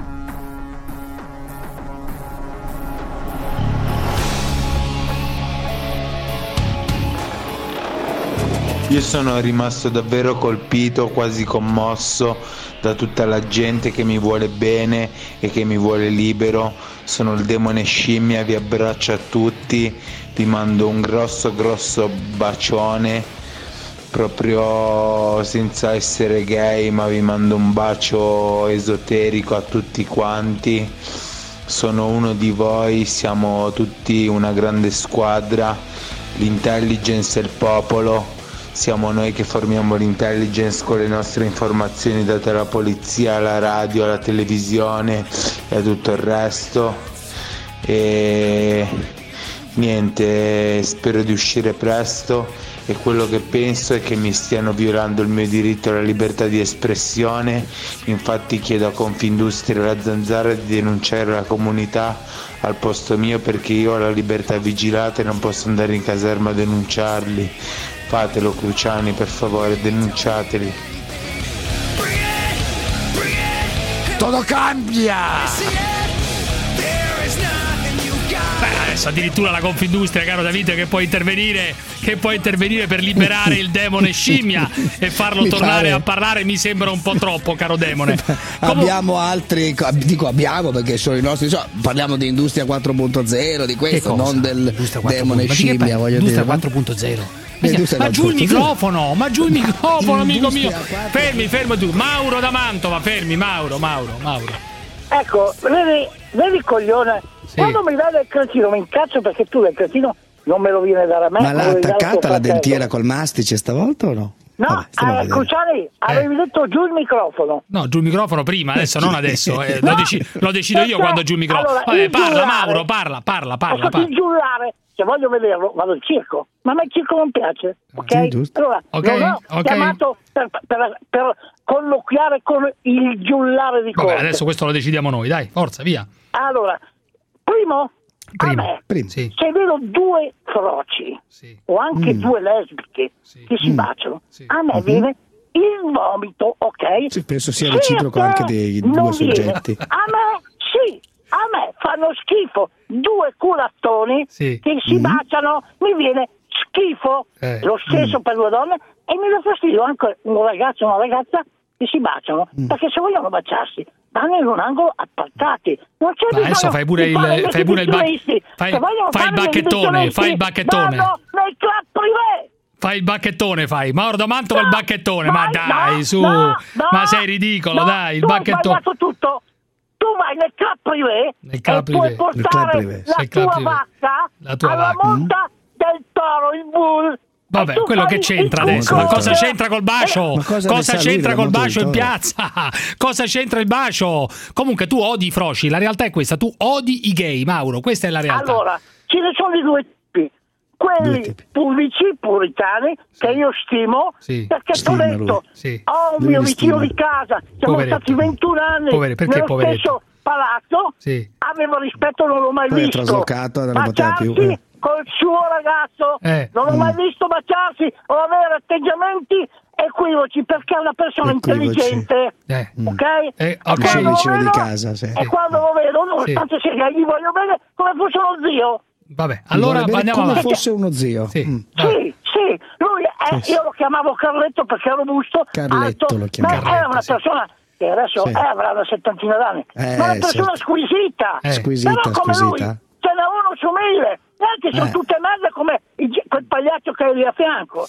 Io sono rimasto davvero colpito, quasi commosso da tutta la gente che mi vuole bene e che mi vuole libero. Sono il demone scimmia, vi abbraccio a tutti, vi mando un grosso bacione proprio senza essere gay, ma vi mando un bacio esoterico a tutti quanti. Sono uno di voi, siamo tutti una grande squadra, l'intelligence è il popolo, siamo noi che formiamo l'intelligence con le nostre informazioni date alla polizia, alla radio, alla televisione e a tutto il resto. E niente, spero di uscire presto. E quello che penso è che mi stiano violando il mio diritto alla libertà di espressione, infatti chiedo a Confindustria e alla Zanzara di denunciare la comunità al posto mio, perché io ho la libertà vigilata e non posso andare in caserma a denunciarli. Fatelo, Cruciani, per favore, denunciateli. Tutto cambia! Adesso addirittura la Confindustria, caro Davide, che può intervenire per liberare il demone scimmia e farlo tornare a parlare, mi sembra un po' troppo, caro demone. Abbiamo altri, dico abbiamo perché sono i nostri, parliamo di Industria 4.0, di questo, non del demone scimmia, voglio dire. Industria 4.0. Ma giù il microfono, amico mio. Fermi tu. Mauro da Mantova, fermi, Mauro. Ecco, vedi coglione, quando mi dai del cretino mi incazzo perché tu del cretino non me lo viene a dare a me. Ma l'ha attaccata la dentiera col mastice stavolta o no? No, Cruciani, avevi detto giù il microfono. No, giù il microfono prima, adesso non adesso. Lo decido io quando giù il microfono. Allora, parla Mauro, parla. Il giullare, se voglio vederlo, vado al circo. Ma a me il circo non piace, ok? Allora, non ho chiamato per colloquiare con il giullare di corte. Vabbè, adesso questo lo decidiamo noi, dai, forza, via. Allora, primo. Sì. Se vedo due froci o anche due lesbiche che si baciano, a me viene il vomito, ok? Sì, penso sia reciproco anche dei due soggetti. A me fanno schifo due culattoni che si baciano, mi viene schifo. Lo stesso per due donne, e mi dà fastidio anche un ragazzo e una ragazza che si baciano, perché se vogliono baciarsi vanno in un angolo appartati. Non c'è bisogno. Adesso fai pure il bacchettone, fai il bacchettone. Vanno nei club privé. Fai il bacchettone, Mauro da Mantova il bacchettone, ma dai, su. Ma sei ridicolo, dai, il bacchettone. Tu hai tutto. Tu vai nel club privé e puoi portare la tua vacca alla monta del toro, il bull. Vabbè, quello che c'entra adesso? Ma cosa c'entra col bacio? Cosa c'entra col bacio in piazza? Cosa c'entra il bacio? Comunque tu odi i froci, la realtà è questa, tu odi i gay, Mauro, questa è la realtà. Allora, ce ne sono di due tipi. Quelli pubblici, puritani, che io stimo, perché ti ho detto, ho un mio vicino di casa, siamo stati 21 anni nello stesso palazzo, avevo rispetto, non l'ho mai visto. Poi è traslocato, non ne poteva più. Col suo ragazzo, non ho mai visto baciarsi o avere atteggiamenti equivoci, perché è una persona intelligente, ok? Vicino di casa, e quando lo vedo, nonostante sia gay, gli voglio bene come fosse uno zio. Vabbè, allora andiamo come avanti. fosse uno zio. Sì, lui io lo chiamavo Carletto perché era robusto, alto, ma era una persona che adesso avrà una settantina d'anni, ma una persona squisita. Però come lui ce n'è uno su 1000. Neanche sono tutte merde come quel pagliaccio che è lì a fianco.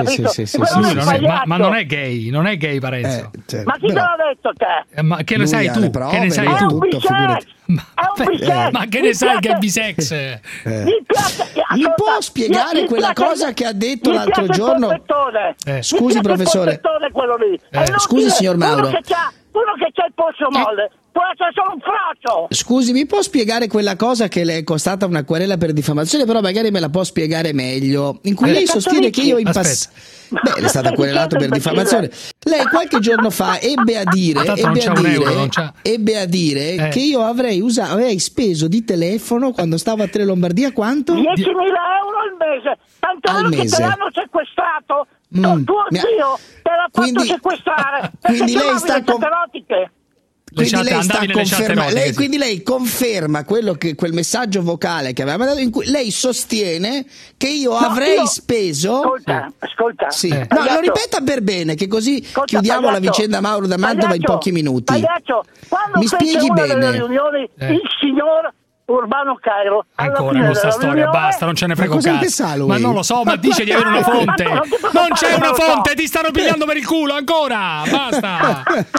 Ma non è gay Parenzo. Ma chi te l'ha detto te? Ma che ne sai tu? Che ne sai tu? Ma che ne sai che è bisex? Gli può spiegare quella cosa che ha detto l'altro giorno? Scusi professore. Scusi signor Mauro. Uno che c'ha il polso molle può essere solo un frocio. Scusi, mi può spiegare quella cosa che le è costata una querela per diffamazione, però magari me la può spiegare meglio, in cui lei sostiene che io in passato le è stata querelato per diffamazione. Lei qualche giorno fa ebbe a dire che io avrei speso di telefono quando stavo a Tele Lombardia quanto? 10.000 euro al mese. Tanto al mese. Che te l'hanno sequestrato. Tuo zio te l'ha fatto sequestrare. Quindi lei sta Quindi lei conferma quello che quel messaggio vocale che aveva mandato, in cui lei sostiene che io avrei speso. Ascolta. Sì. No, lo ripeta per bene, che così chiudiamo la vicenda Mauro da Mantova in pochi minuti. Pagliaccio, quando mi spieghi bene. Delle riunioni, il signor Urbano Cairo. Ancora questa storia, basta, non ce ne frega un cazzo. Ma non lo so, ma dice di avere una fonte. Non c'è una fonte, ti stanno pigliando per il culo ancora. Basta.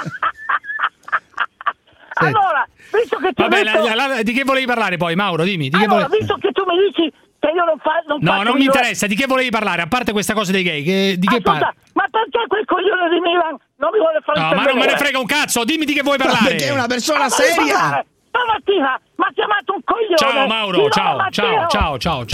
Allora, visto che Vabbè, di che volevi parlare poi, Mauro? Dimmi. Visto che tu mi dici che io non mi interessa, di che volevi parlare? A parte questa cosa dei gay, di che parli? Ma perché quel coglione di Milan non mi vuole fare ma non me ne frega un cazzo, dimmi di che vuoi parlare. Perché è una persona seria. Stamattina mi ha chiamato un coglione. Ciao Mauro, ciao.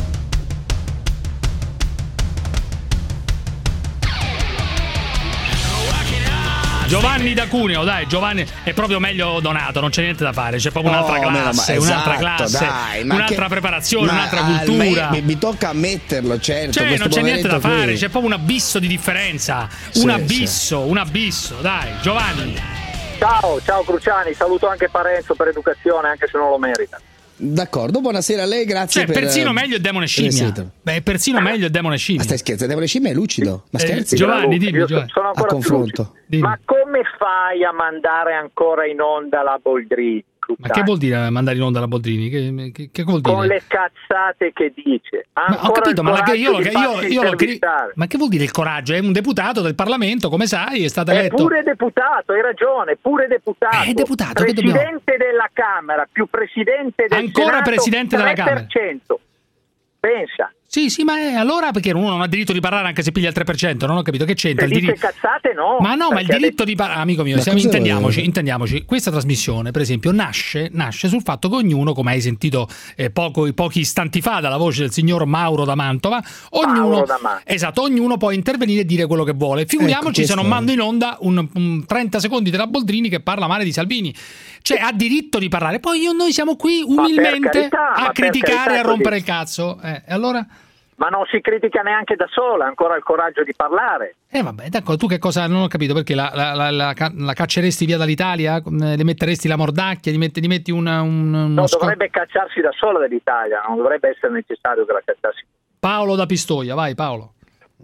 Giovanni da Cuneo, dai, Giovanni è proprio meglio Donato, non c'è niente da fare, c'è proprio un'altra classe, un'altra preparazione, un'altra cultura. Mi tocca ammetterlo, certo. Non c'è niente da fare, c'è proprio un abisso di differenza, un abisso, dai, Giovanni. Ciao Cruciani, saluto anche Parenzo per educazione, anche se non lo merita. D'accordo, buonasera a lei, grazie. Persino meglio il demone scimmia. Persino meglio il demone scimmia. Ma stai scherzando, il demone scimmia è lucido. Ma scherzi? Giovanni, dimmi. Sono ancora a confronto. Ma come fai a mandare ancora in onda la Boldrini? Ma che vuol dire mandare in onda la Boldrini? Che vuol dire? Con le cazzate che dice. Ma ho capito, ma ma che vuol dire il coraggio? È un deputato del Parlamento, come sai, è stato eletto. È pure deputato, hai ragione, pure deputato. È deputato, presidente della Camera, più presidente del Ancora Senato, presidente 3%. della Camera. Pensa. Sì, ma allora perché uno non ha diritto di parlare anche se piglia il 3%? Non ho capito che c'entra se il diritto. Cazzate no. Ma no, ma il diritto di parlare, amico mio, intendiamoci. Questa trasmissione, per esempio, nasce sul fatto che ognuno, come hai sentito pochi istanti fa dalla voce del signor Mauro da Mantova, ognuno può intervenire e dire quello che vuole. Figuriamoci se non mando in onda un 30 secondi della Boldrini che parla male di Salvini. Cioè, ha diritto di parlare. Poi noi siamo qui umilmente a criticare e a rompere il cazzo. E allora? Ma non si critica neanche da sola, ancora il coraggio di parlare. Vabbè, d'accordo, tu che cosa, non ho capito, perché la cacceresti via dall'Italia? Le metteresti la mordacchia? Gli metti No, dovrebbe cacciarsi da sola dall'Italia, non dovrebbe essere necessario che la cacciassi. Paolo da Pistoia, vai Paolo.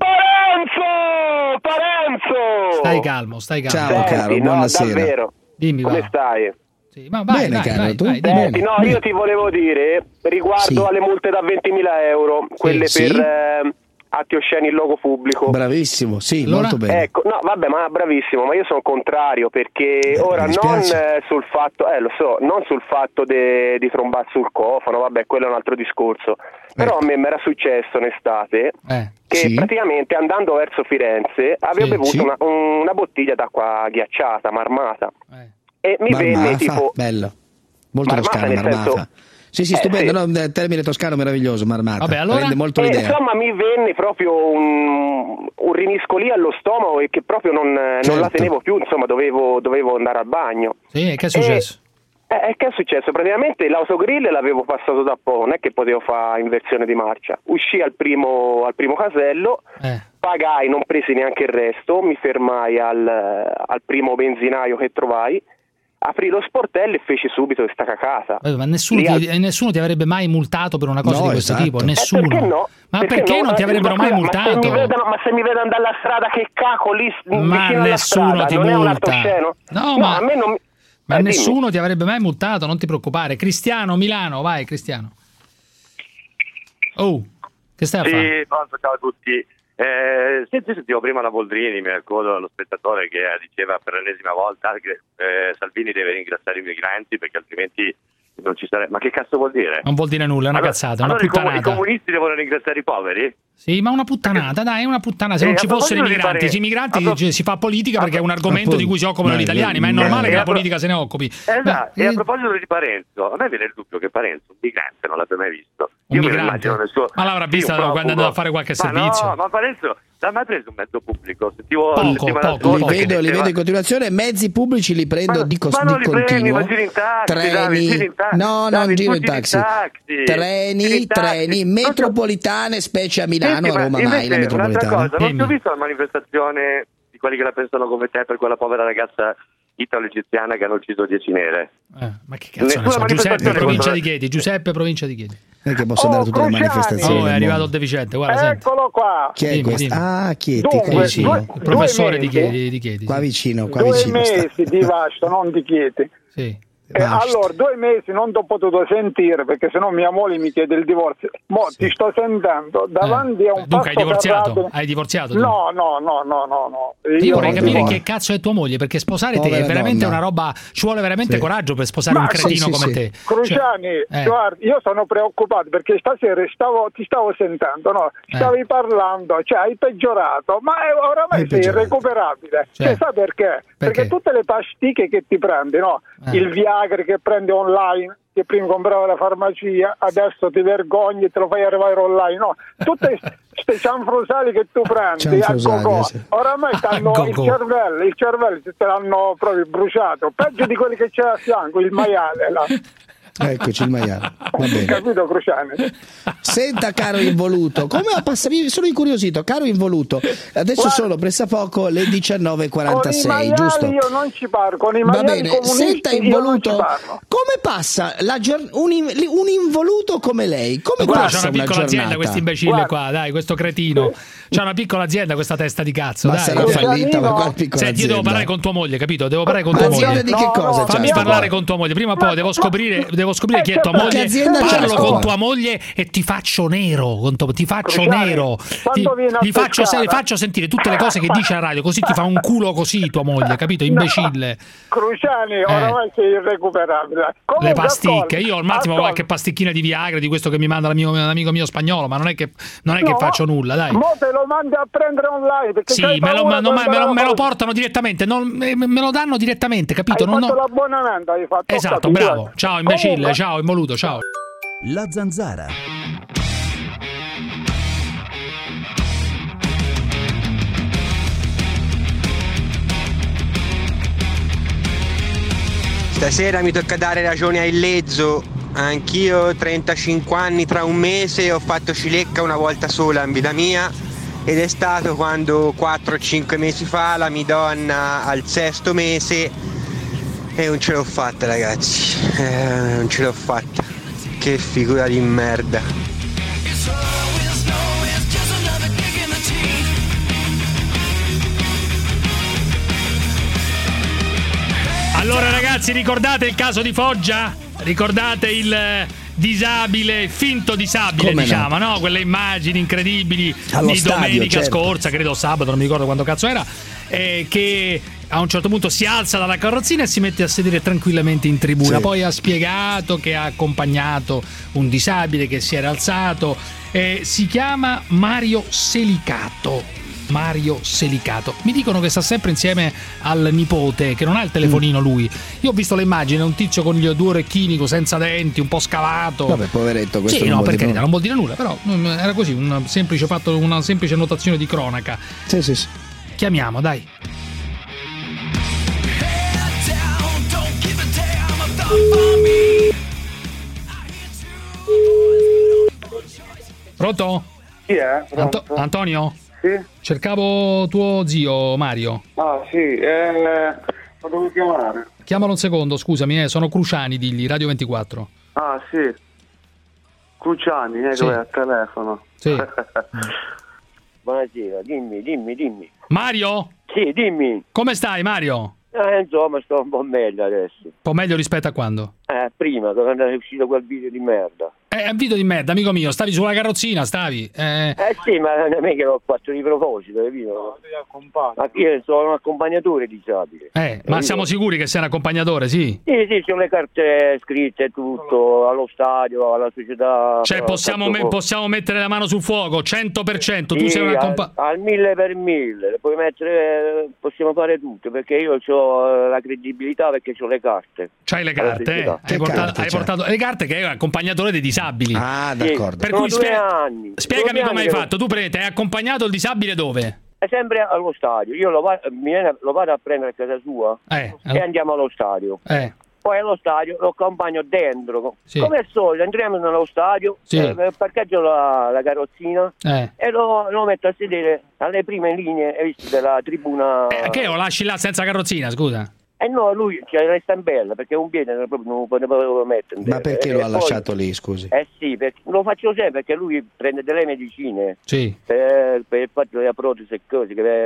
Parenzo! Stai calmo. Ciao caro, buonasera. Davvero. Dimmi, come stai? Sì, ma vai, bene, caro, tu? Senti, no, io ti volevo dire riguardo alle multe da 20.000 euro, quelle per atti osceni in luogo pubblico. Bravissimo, molto bene. Ecco, no, vabbè, ma bravissimo, ma io sono contrario perché ora non sul fatto, non sul fatto di trombare sul cofano, vabbè, quello è un altro discorso. Però a me mi era successo in estate che praticamente andando verso Firenze avevo bevuto una bottiglia d'acqua ghiacciata, marmata. E mi venne tipo bello, molto toscano, marmata. Sì, stupendo, il termine toscano meraviglioso, marmata. Vabbè, allora rende molto l'idea. Insomma, mi venne proprio un riniscolio allo stomaco e che proprio non la tenevo più, insomma, dovevo andare al bagno. Sì, e che è successo? Che è successo? Praticamente l'autogrill l'avevo passato da poco, non è che potevo fare inversione di marcia. Uscii al primo casello, pagai, non presi neanche il resto, mi fermai al primo benzinaio che trovai, aprì lo sportello e feci subito questa cacata. Ma nessuno ti avrebbe mai multato per una cosa di questo tipo? Nessuno. Perché no? Ma perché non ti avrebbero mai multato? Ma se mi vedono dalla strada, che caco lì ma vicino alla strada, ti non multa. È un atosceno? No, ma a me non. Ma nessuno ti avrebbe mai multato, non ti preoccupare. Cristiano, Milano, vai Cristiano. Oh, che stai a fare? Sì, ciao a tutti. Sentivo prima la Boldrini, mi accorgo allo spettatore che diceva per l'ennesima volta che Salvini deve ringraziare i migranti perché altrimenti non ci sarebbe. Ma che cazzo vuol dire? Non vuol dire nulla, è una cazzata, una puttanata. I comunisti devono ringraziare i poveri? Sì, ma una puttanata, dai, è una puttanata. Se non ci fossero i migranti, si fa politica perché è un argomento di cui si occupano gli italiani, ma è normale che la politica se ne occupi. Esatto, e a proposito di Parenzo, a me viene il dubbio che Parenzo un migrante non l'abbia mai visto. Io me lo immagino nel suo... Ma l'avrà vista quando è andato a fare qualche servizio. No, ma Parenzo l'ha mai preso un mezzo pubblico? Sentivo li vedo in continuazione, mezzi pubblici li prendo di continuo. Treni, non giro in taxi. Treni, metropolitane, specie a Milano, a Roma mai la metropolitana. Un'altra cosa, non ti ho visto la manifestazione di quelli che la pensano come te per quella povera ragazza italo-egiziana che hanno ucciso 10 nere. Ma che cazzo ne so? Giuseppe, provincia di Chieti. Non è che posso andare a tutte le manifestazioni. È arrivato il deficiente, guarda. Eccolo qua. Chi è questo? Ah, Chieti, Dunque, qua vicino. Il professore di Chieti. Qua vicino. 2 mesi di Vasto, non di Chieti. Sì. Allora 2 mesi non ti ho potuto sentire perché sennò mia moglie mi chiede il divorzio. Ti sto sentendo davanti a un Dunque hai divorziato? Hai divorziato? Tu? No. Io vorrei capire che cazzo è tua moglie, perché sposare te è veramente una roba, ci vuole veramente coraggio per sposare un cretino come te. Cruciani, guarda, io sono preoccupato perché stasera ti stavo sentendo, no? Stavi parlando, cioè hai peggiorato, ma oramai sei irrecuperabile. Sai perché? Perché tutte le pasticche che ti prendi, no? Il Viagra che prendi online, che prima comprava la farmacia, adesso ti vergogni e te lo fai arrivare online, no? Tutte queste cianfrusali che tu prendi a go-go, oramai il cervello te l'hanno proprio bruciato, peggio di quelli che c'è a fianco, il maiale là. Eccoci il maiale, va bene. Capito, Cruciani? Senta, caro involuto, come sono incuriosito, caro involuto, adesso sono pressappoco le 19:46, giusto? Io non ci parlo, con i maiali comunisti. Senta, involuto, come passa un involuto come lei? Come passa una piccola azienda questo imbecille qua, dai, questo cretino. C'ha una piccola azienda questa testa di cazzo, ma dai. sarà fallita, ma qual piccola Senti, io devo parlare con tua moglie, capito? Devo parlare con tua moglie. Di che cosa? Fammi parlare con tua moglie, prima o poi devo scoprire chi è tua moglie. Parlo con tua moglie e ti faccio nero, ti faccio nero. Ti faccio sentire tutte le cose che dice a radio, così ti fa un culo così tua moglie, capito? Imbecille. Cruciani, oramai sei irrecuperabile. Le pasticche, io al massimo qualche pasticchina di Viagra di questo che mi manda l'amico mio spagnolo, ma non è che faccio nulla, dai. Mo te lo mandi a prendere online perché sì, me lo portano direttamente, me lo danno direttamente, capito? Hai fatto l'abbonamento, hai fatto. Esatto, bravo. Ciao imbecille, ciao involuto, ciao. La Zanzara. Stasera mi tocca dare ragione a Illezzo. Anch'io 35 anni tra un mese, ho fatto cilecca una volta sola in vita mia ed è stato quando 4-5 mesi fa la mia donna al 6° mese e non ce l'ho fatta, ragazzi, non ce l'ho fatta, che figura di merda. Allora ragazzi, ricordate il caso di Foggia? Ricordate il finto disabile, come diciamo, no? Quelle immagini incredibili di domenica scorsa, credo sabato, non mi ricordo quando cazzo era, che a un certo punto si alza dalla carrozzina e si mette a sedere tranquillamente in tribuna. Poi ha spiegato che ha accompagnato un disabile che si era alzato, si chiama Mario Selicato. Mi dicono che sta sempre insieme al nipote, che non ha il telefonino lui. Io ho visto le immagini, un tizio con gli 2 orecchini senza denti, un po' scavato. Vabbè, poveretto, questo non vuol dire nulla, però era così, una semplice notazione di cronaca. Sì. Chiamiamo, dai. Pronto? Chi è? Antonio? Sì. Cercavo tuo zio Mario. Ah sì, lo devo chiamare. Chiamalo un secondo, scusami, sono Cruciani, digli, Radio 24. Ah sì, Cruciani, sì. Che è al telefono. Sì. Buonasera, dimmi. Mario? Sì, dimmi. Come stai, Mario? Insomma, sto un po' meglio adesso. Un po' meglio rispetto a quando? Prima, quando è uscito quel video di merda. È un video di merda, amico mio, stavi sulla carrozzina, stavi? Sì, ma non è che l'ho fatto di proposito, capito? Ma io sono un accompagnatore disabile. Ma siamo sicuri che sei un accompagnatore, sì? Sì, sono le carte scritte e tutto, allo stadio, alla società. Cioè possiamo mettere la mano sul fuoco, 100%, tu sei un accompagnatore. Al 1000 per 1000, puoi mettere, possiamo fare tutto, perché io ho la credibilità, perché ho le carte. C'hai le carte? Hai portato le carte, che è un accompagnatore dei disabili. Ah, d'accordo. Per cui spiegami come hai fatto. Tu hai accompagnato il disabile dove? È sempre allo stadio. Io lo vado a prendere a casa sua e andiamo allo stadio. Poi allo stadio lo accompagno dentro. Sì. Come al solito, entriamo nello stadio, parcheggio la carrozzina e lo metto a sedere alle prime linee della tribuna. Che lo lasci là senza carrozzina, scusa? No, lui resta in bella, perché un piede non ne potevo mettere. Ma perché lo ha lasciato lì, scusi? Sì, perché lo faccio sempre, perché lui prende delle medicine per il fatto della protesi e cose, che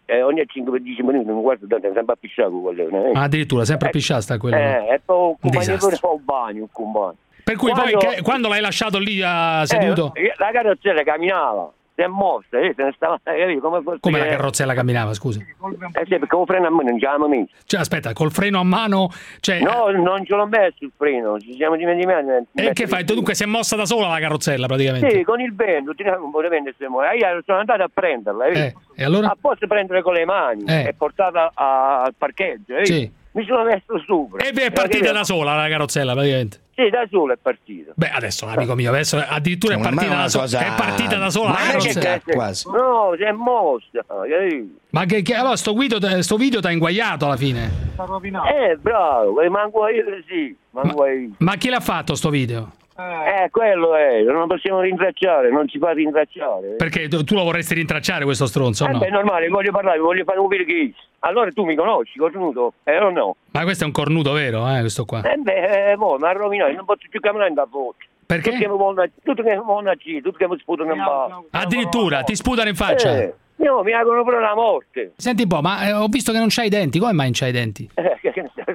ogni 5-10 minuti mi guardo tanto, sempre a pisciare con quello. Addirittura, sempre a pisciare sta quello. E poi un compagno fa un bagno, un compagno. Per cui quando l'hai lasciato lì seduto? La carrozzella camminava. Si è mossa, se ne stava, come la carrozzella camminava, scusa? Sì, perché con il freno a mano non ce l'abbiamo messo. Cioè, aspetta, col freno a mano... Cioè... No, non ce l'ho messo il freno, ci siamo dimenticati. E che fai? Dunque si è mossa da sola la carrozzella, praticamente? Sì, con il vento, tiravo un po' di vento e si muove. Io sono andato a prenderla, e allora? A posto prendere con le mani e portata al parcheggio, sì. Mi sono messo sopra. E è partita da sola la carrozzella, praticamente? Sì, da sola è partita. Beh, adesso, amico mio, adesso addirittura è partita da sola. È partita da sola. Quasi. No, si è mossa. Ma allora sto video t'ha inguaiato alla fine? Bravo, manco io sì. Ma chi l'ha fatto sto video? Quello è, non lo possiamo rintracciare, non si fa rintracciare. Perché tu lo vorresti rintracciare questo stronzo? No? È normale, voglio parlare, voglio fare un video che allora tu mi conosci, cornuto? O no? Ma questo è un cornuto vero, questo qua? Mi ha rovinato, non posso più camminare da voce. Perché? Tutto che mi sputano in faccia. Addirittura, ti sputano in faccia? No, mi auguro pure la morte. Senti un po', ma ho visto che non c'hai i denti, come mai non c'hai i denti? Che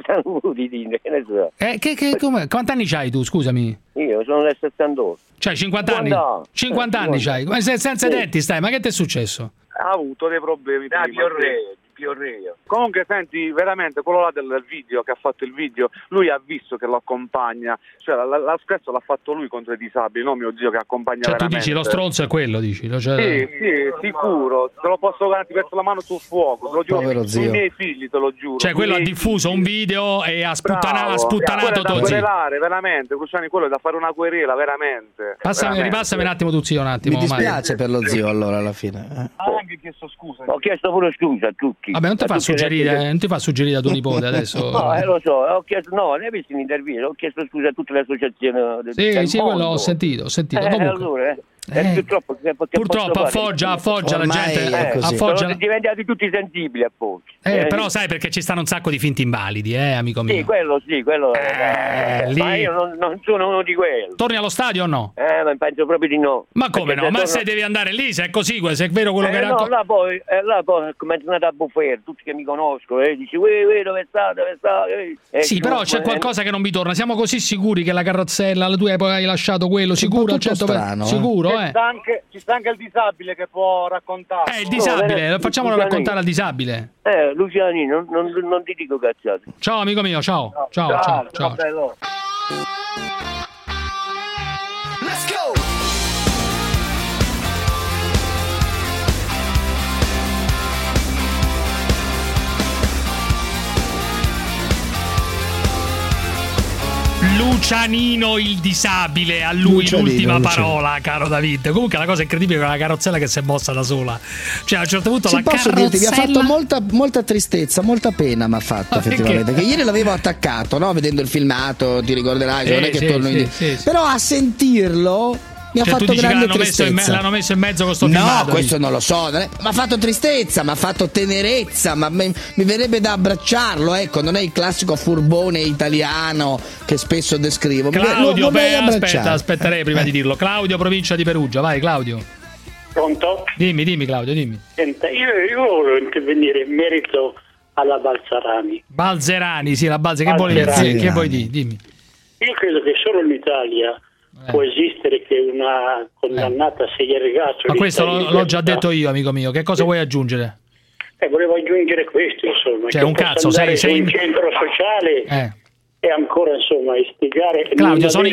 ne so. Quanti anni c'hai tu, scusami? Io sono del 62. Cioè 50 anni? 50 anni c'hai? Senza denti stai, ma che ti è successo? Ha avuto dei problemi Piorrea. Comunque senti, veramente quello là del video che ha fatto il video, lui ha visto che lo accompagna, cioè la scherzo l'ha fatto lui contro i disabili, non mio zio che accompagna veramente. Tu dici lo stronzo è quello, dici? Sì, sicuro, te lo posso garantirti, metto la mano sul fuoco, te lo giuro, i miei figli te lo giuro. Cioè quello ha diffuso un video e ha sputtanato tuo zio. Veramente, Cruciani, quello è da fare una querela, veramente. Ripassami un attimo tu zio, un attimo. Mi dispiace per lo zio allora alla fine. Ha anche chiesto scusa. Ho chiesto pure scusa a tutti. Vabbè, non ti fa suggerire a tuo nipote adesso. No, lo so, ho chiesto, no, ne hai visto in intervista, ho chiesto scusa a tutte le associazioni. Sì, quello ho sentito. Allora, purtroppo affoggia la gente. Sono diventati tutti sensibili a Foggia. Però sai perché ci stanno un sacco di finti invalidi, amico mio. Sì, quello lì. Ma io non sono uno di quelli. Torni allo stadio o no? Ma penso proprio di no. Ma come no? Ma se devi andare lì, se è così, se è vero quello che racconti. No, là poi come è tornato a buffare, tutti che mi conoscono, dici, dove sta? Sì, però c'è qualcosa che non mi torna. Siamo così sicuri che la carrozzella, tu hai lasciato quello, sicuro? 100%? Sicuro, Ci sta anche il disabile che può raccontare. Il disabile, facciamolo raccontare al disabile. Luciani, non ti dico cazzate. Ciao amico mio, ciao. Bello. Let's go! Lucianino il disabile, a lui l'ultima parola, caro David. Comunque la cosa incredibile è la carrozzella che si è mossa da sola. Cioè a un certo punto dirti, mi ha fatto molta tristezza, molta pena mi ha fatto effettivamente. Che ieri l'avevo attaccato, no? Vedendo il filmato, ti ricorderai, non è che torno indietro. Però a sentirlo mi ha fatto grande tristezza. L'hanno messo in mezzo con sto filmato. No, questo non lo so. Mi ha fatto tristezza, mi ha fatto tenerezza, ma mi verrebbe da abbracciarlo, ecco, non è il classico furbone italiano che spesso descrivo. Claudio, aspetterei prima di dirlo. Claudio, provincia di Perugia, vai Claudio. Pronto? Dimmi Claudio, dimmi. Senta, io volevo intervenire in merito alla Balzerani. Balzerani, sì, la Balzerani. Che vuoi dire? Che vuoi dire? Dimmi. Io credo che solo in Italia può esistere che una condannata a 6 ergastoli. Ma questo l'ho già detto io, amico mio. Che cosa vuoi aggiungere? Volevo aggiungere questo, insomma. Cioè, un cazzo, sei in centro sociale e ancora, insomma, istigare. Claudio, sono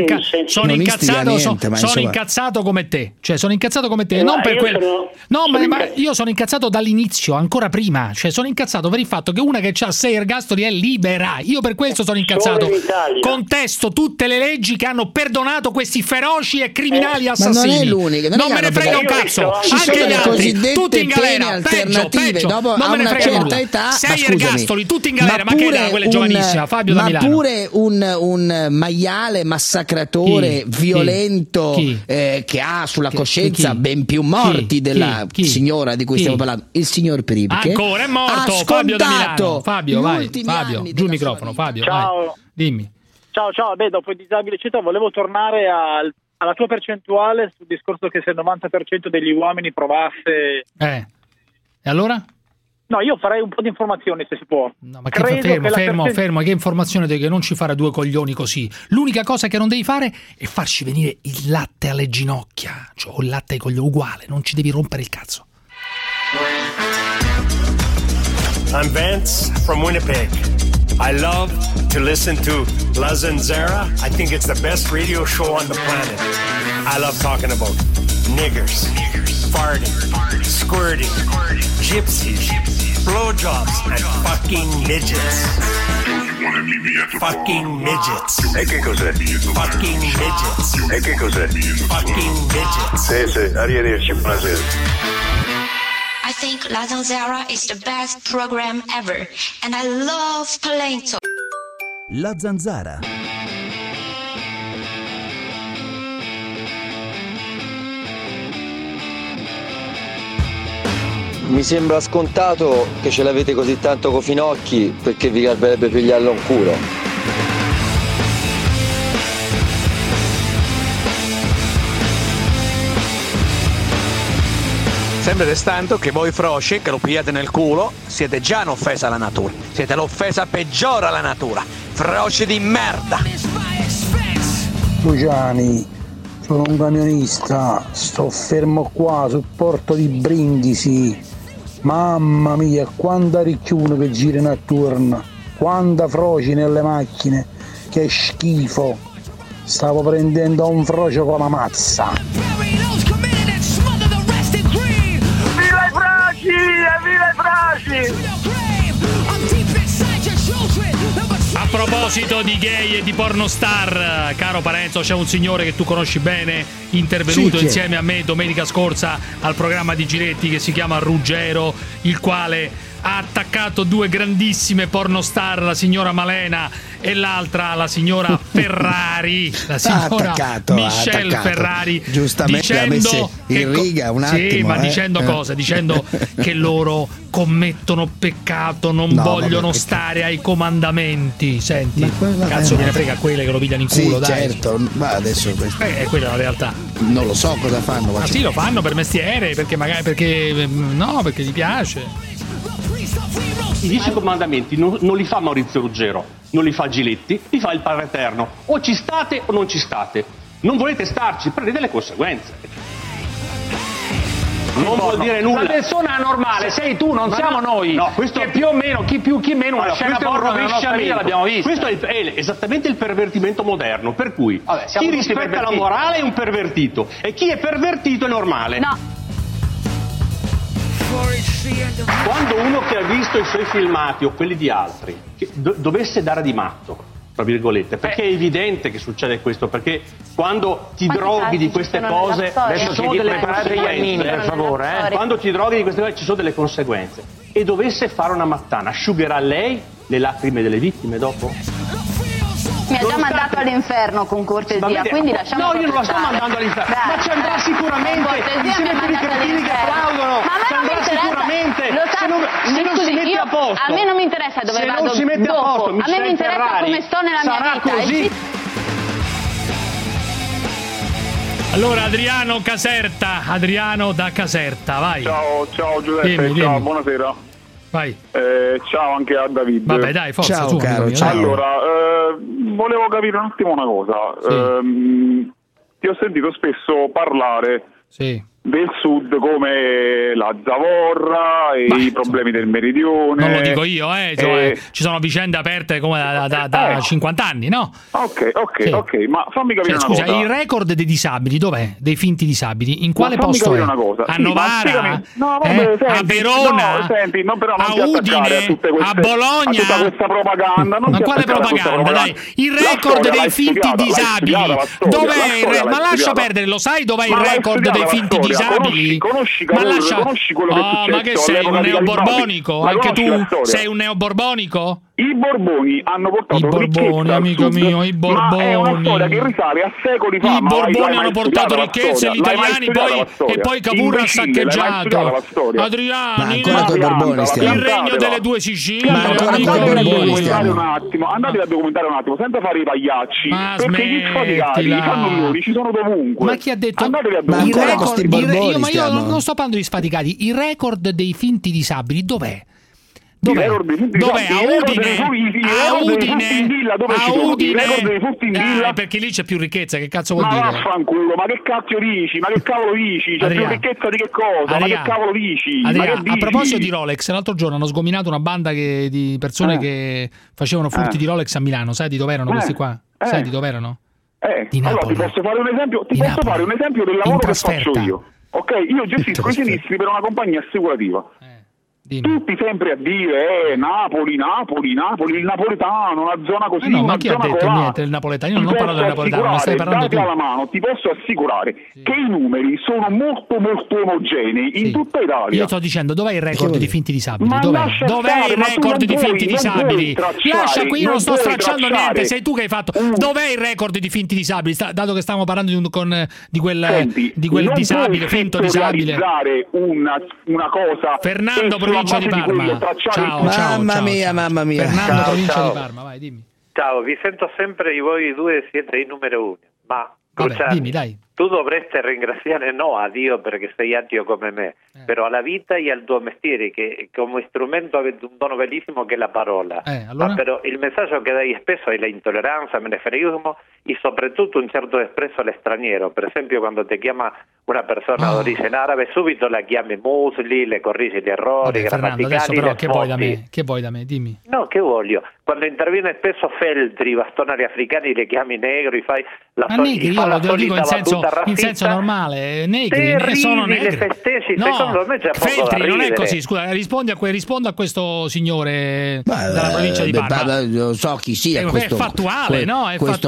incazzato come te. Cioè, sono incazzato come te. Non per quello. Ma io sono incazzato dall'inizio, ancora prima. Cioè, sono incazzato per il fatto che una che ha 6 ergastoli è libera. Io per questo sono incazzato. Contesto tutte le leggi che hanno perdonato questi feroci e criminali assassini. Ma non è l'unica. Non me ne frega un cazzo. Anche gli altri, tutti in galera. Peggio. Dopo non me ne frega nulla. 6 ergastoli, tutti in galera. Ma che era quella giovanissima? Fabio da Milano. Ma pure un maiale massacratore violento che ha sulla coscienza ben più morti della signora di cui stiamo parlando, il signor Priebke. Ancora è morto. Fabio da Milano. Fabio, vai. Fabio, giù il microfono. Fabio, ciao. Vai. Dimmi. Ciao. Dopo il disabile eccetera, volevo tornare alla tua percentuale sul discorso che se il 90% degli uomini provasse. E allora? No, io farei un po' di informazione se si può. No, ma fermo, che informazione devi, che non ci fare due coglioni così. L'unica cosa che non devi fare è farci venire il latte alle ginocchia, cioè o il latte ai coglioni, uguale, non ci devi rompere il cazzo. I'm Vance from Winnipeg. I love to listen to La Zanzara. I think it's the best radio show on the planet. I love talking about niggers, farting, squirting, gypsies, blowjobs, and fucking midgets. Fucking midgets. E che cos'è? Fucking midgets. E che cos'è? Fucking midgets. Sì, arrivederci, buonasera. I think La Zanzara is the best program ever, and I love playing so. La Zanzara. Mi sembra scontato che ce l'avete così tanto coi finocchi, perché vi garberebbe pigliarlo un culo. Sembra restando che voi frosci, che lo pigliate nel culo, siete già un'offesa alla natura. Siete l'offesa peggiore alla natura. Frosci di merda. Luciani, sono un camionista, sto fermo qua sul porto di Brindisi. Mamma mia, quanta ricchiuno che girano attorno, quanta froci nelle macchine, che schifo. Stavo prendendo un frocio con la mazza. Viva i fraci! A proposito di gay e di pornostar, caro Parenzo, c'è un signore che tu conosci bene, intervenuto insieme a me domenica scorsa al programma di Giretti, che si chiama Ruggero, il quale ha attaccato due grandissime pornostar, la signora Malena e l'altra la signora Ferrari, la signora Michelle Ferrari, giustamente ha messo in riga un attimo. Sì, ma dicendo cosa? Dicendo che loro commettono peccato, non vogliono stare ai comandamenti. Senti, cazzo me ne frega quelle che lo pigliano in culo, dai. Certo, ma adesso questo è quella la realtà. Non lo so cosa fanno. Ma sì, lo fanno per mestiere, perché magari perché gli piace. I 10 comandamenti non li fa Maurizio Ruggero, non li fa Giletti, li fa il Padre Eterno. O ci state o non ci state. Non volete starci, prendete le conseguenze. Non vuol dire nulla. La persona normale sei tu, non siamo noi. No, questo che più o meno, chi più chi meno, una scena porno nella nostra vita l'abbiamo vista. Questo è esattamente il pervertimento moderno, per cui chi rispetta la morale è un pervertito e chi è pervertito è normale. No. Quando uno che ha visto i suoi filmati o quelli di altri dovesse dare di matto, tra virgolette, perché è evidente che succede questo, perché quando ti droghi di queste cose ci sono delle conseguenze, per favore, quando ti droghi di queste cose ci sono delle conseguenze, e dovesse fare una mattana, asciugherà lei le lacrime delle vittime dopo? Mi ha già mandato all'inferno con cortesia, quindi lasciamo. No, io non la sto mandando all'inferno, ma ci andrà sicuramente insieme a quei cretini che applaudono. Ma a me non mi interessa, se non si mette a posto. A me non mi interessa dove vado dopo. A me mi interessa come sto nella mia vita. Così. Allora Adriano da Caserta, vai. Ciao Giuseppe, dimmi. Buonasera. Vai. Ciao anche a David. Vabbè, dai, forza. Ciao, caro. Ciao. Allora, volevo capire un attimo una cosa. Sì. Ti ho sentito spesso parlare del sud come la zavorra e i problemi del meridione. Non lo dico io, ci sono vicende aperte come da 50 anni, no? Ok, ma fammi capire una cosa. Scusa, il record dei disabili dov'è? Dei finti disabili? In quale posto è? Una cosa. A Novara? A Verona? A Udine? A tutte queste, a Bologna? A tutta questa propaganda. Ma quale propaganda? Dai, il record dei finti disabili dov'è? Ma lascia perdere, lo sai dov'è il record dei finti disabili? Conosci quello che è successo. Ma che sei un neoborbonico? Anche tu sei un neoborbonico? I Borboni hanno portato ricchezza, amico mio, i Borboni. Ma è una storia che risale a secoli fa. I Borboni hanno portato ricchezza, gli italiani e poi Cavour ha saccheggiato. Adriani, il regno delle due Sicilie. Andate a documentare un attimo, senza fare i pagliacci, perché gli sfaticati, i fannulloni ci sono dovunque. Ma chi ha detto? Io non sto parlando di sfaticati. Il record dei finti disabili dov'è? Dov'è? A Udine? Perché lì c'è più ricchezza, che cazzo vuol dire? Ma vaffanculo, ma che cazzo dici? Ma che cavolo dici? C'è più ricchezza di che cosa? Ma che cavolo dici? A proposito di Rolex, l'altro giorno hanno sgominato una banda di persone che facevano furti di Rolex a Milano. Sai di dove erano questi qua? Sai di dove erano? Allora ti posso fare un esempio? Fare un esempio del lavoro che faccio io. Ok, io gestisco i sinistri per una compagnia assicurativa. Tutti sempre a dire Napoli, il napoletano, una zona così, ma chi ha detto niente? Il napoletano, io non parlo del napoletano, ma stai parlando tu. Alla mano, ti posso assicurare che i numeri sono molto omogenei in tutta Italia. Io sto dicendo, dov'è il record di finti disabili? Dov'è il record di finti disabili? Lascia qui, io non sto stracciando niente, sei tu che hai fatto. Dov'è il record di finti disabili? Dato che stiamo parlando di quel disabile, finto disabile. Una cosa. Fernando, provincia di Parma. Ciao. Mamma mia. Fernando, provincia di Parma, vai, dimmi. Ciao, vi sento sempre, voi due siete i numero uno, ma vabbè, dimmi, dai. Tu dovresti ringraziare no a Dio perché sei ateo come me, però alla vita e al tuo mestiere, che come strumento avete un dono bellissimo che è la parola. Allora? Ma però il messaggio che dai spesso è l'intolleranza, il menefreghismo e soprattutto un certo espresso all'estraniero. Per esempio, quando ti chiama una persona d'origine arabe, subito la chiami musli, le corrigi gli errori grammaticali. Adesso però che vuoi da me? Dimmi. No, che voglio? Quando interviene spesso Feltri, bastonari africani, le chiami negri, fai la io lo dico in senso normale, negri sono negri. Secondo me c'è poco Feltri da non è ridere. così, scusa, rispondo a questo signore della provincia di Parma. Non so chi sia questo. È fattuale, no?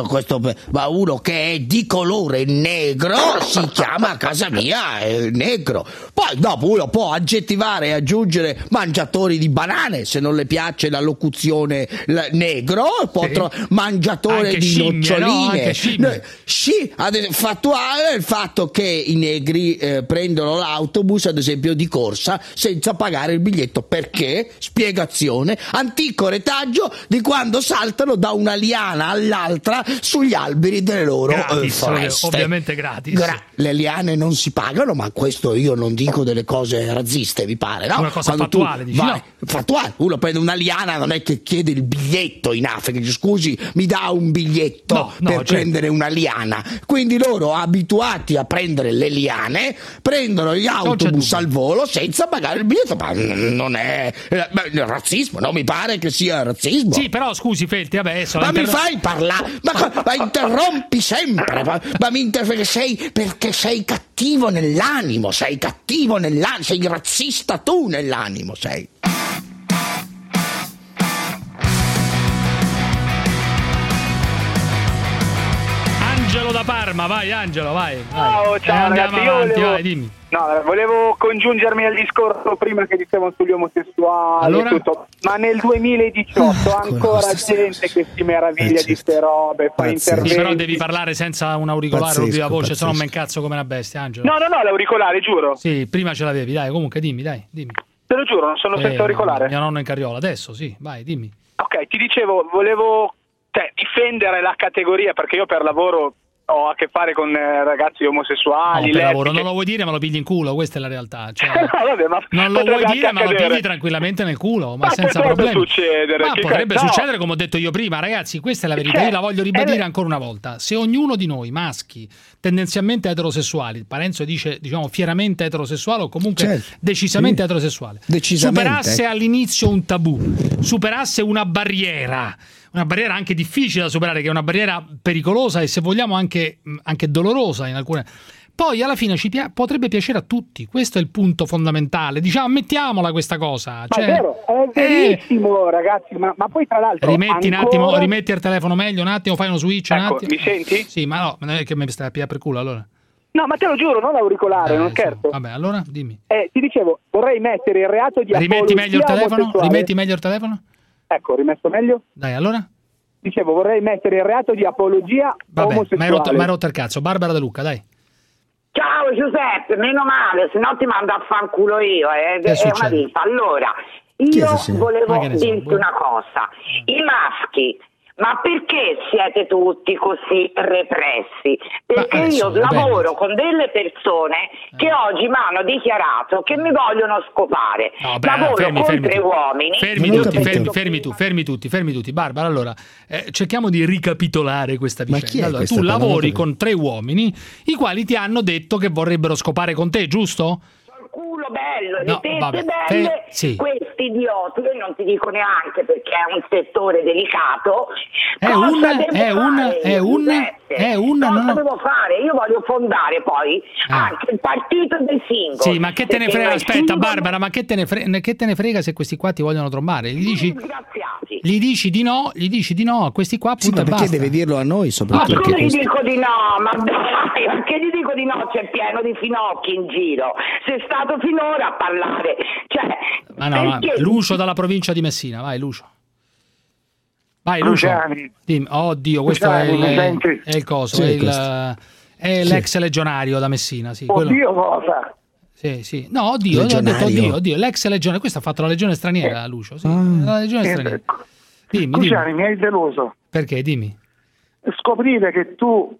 Ma uno che è di colore negro si chiama a casa mia negro. Poi dopo uno può aggettivare e aggiungere mangiatori di banane, se non le piace la locuzione negro, mangiatore anche di scimmie, noccioline. Fattuale il fatto che i negri prendono l'autobus, ad esempio di corsa, senza pagare il biglietto. Perché? Spiegazione: antico retaggio di quando saltano da una liana all'altra sugli alberi delle loro foreste. Ovviamente gratis. Le liane non si pagano, ma questo io non dico delle cose razziste, mi pare, no? Una cosa fattuale, dici, no? Fattuale. Uno prende una liana, non è che chiede il biglietto in Africa, dice scusi, mi dà un biglietto per prendere una liana. Quindi loro, abituati a prendere le liane, prendono gli autobus al volo senza pagare il biglietto. Ma non è razzismo, no? Mi pare che sia razzismo. Sì, però scusi Feltri, adesso mi fai parlare, ma interrompi sempre, perché sei cattivo nell'animo, sei razzista tu nell'animo, sei. Angelo da Parma, vai Angelo, vai. Ciao andiamo ragazzi, avanti, vai, dimmi. No, volevo congiungermi al discorso prima che dicevano sugli omosessuali, allora? e tutto. Ma nel 2018 ancora gente che si meraviglia di ste robe, fa interventi. Sì, però devi parlare senza un auricolare o viva voce, se no me incazzo come una bestia, Angelo. No, l'auricolare, giuro. Sì, prima ce l'avevi, dai, comunque dimmi. Te lo giuro, non sono senza auricolare. Mio nonno in carriola, adesso sì, vai, dimmi. Ok, ti dicevo, volevo difendere la categoria, perché io per lavoro ho a che fare con ragazzi omosessuali. No, per lavoro non lo vuoi dire, ma lo pigli in culo, questa è la realtà. Cioè, vabbè, ma non lo vuoi dire, ma lo pigli tranquillamente nel culo, ma senza problemi. Potrebbe succedere, come ho detto io prima, ragazzi, questa è la verità. Io la voglio ribadire ancora una volta. Se ognuno di noi, maschi, tendenzialmente eterosessuali, Parenzo dice, diciamo, fieramente eterosessuale o comunque decisamente eterosessuale, superasse all'inizio un tabù, superasse una barriera anche difficile da superare, che è una barriera pericolosa e, se vogliamo, anche dolorosa in alcune. Poi alla fine potrebbe piacere a tutti, questo è il punto fondamentale, diciamo, mettiamola questa cosa. Ma è vero, è verissimo, ragazzi, ma poi tra l'altro rimetti un attimo, rimetti il telefono meglio un attimo, fai uno switch un attimo. Mi senti? Sì, ma no, non è che mi stai a pigliare per culo allora. No, ma te lo giuro, non auricolare, non scherzo. Vabbè, allora dimmi. Ti dicevo, vorrei mettere il reato di rimetti meglio il telefono? Ecco, rimesso meglio? Dai, allora? Dicevo, vorrei mettere il reato di apologia omosessuale. Ma hai rotto il cazzo. Barbara De Luca, dai. Ciao Giuseppe, meno male, se no ti mando a fanculo io, è una vita. Allora, io volevo dirti una cosa. I maschi Ma perché siete tutti così repressi? Perché io lavoro con delle persone che oggi mi hanno dichiarato che mi vogliono scopare. Lavoro con 3 uomini. Fermi tutti. Barbara, allora, cerchiamo di ricapitolare questa vicenda. Allora, tu lavori con 3 uomini i quali ti hanno detto che vorrebbero scopare con te, giusto? Culo bello, le tette belle, questi idioti, io non ti dico neanche perché è un settore delicato. Cosa devo fare? Io voglio fondare poi anche il partito dei singoli. Sì, ma che te ne frega? Aspetta, Barbara, ma che te ne frega se questi qua ti vogliono trombare? Gli dici di no a questi qua, appunto, ma perché deve dirlo a noi soprattutto? Ma come gli dico di no? Ma dai, perché gli dico di no? C'è pieno di finocchi in giro. Sei stato finora a parlare. Ma Lucio dalla provincia di Messina, vai Lucio. Vai Lucio. Oddio, questo è il coso, è l'ex legionario da Messina, sì. Oddio cosa? Sì. No, oddio, ho detto oddio, l'ex legionario, questo ha fatto la legione straniera, Lucio, sì. La legione straniera. Dimmi. Mi hai deluso. Perché? Dimmi. Scoprire che tu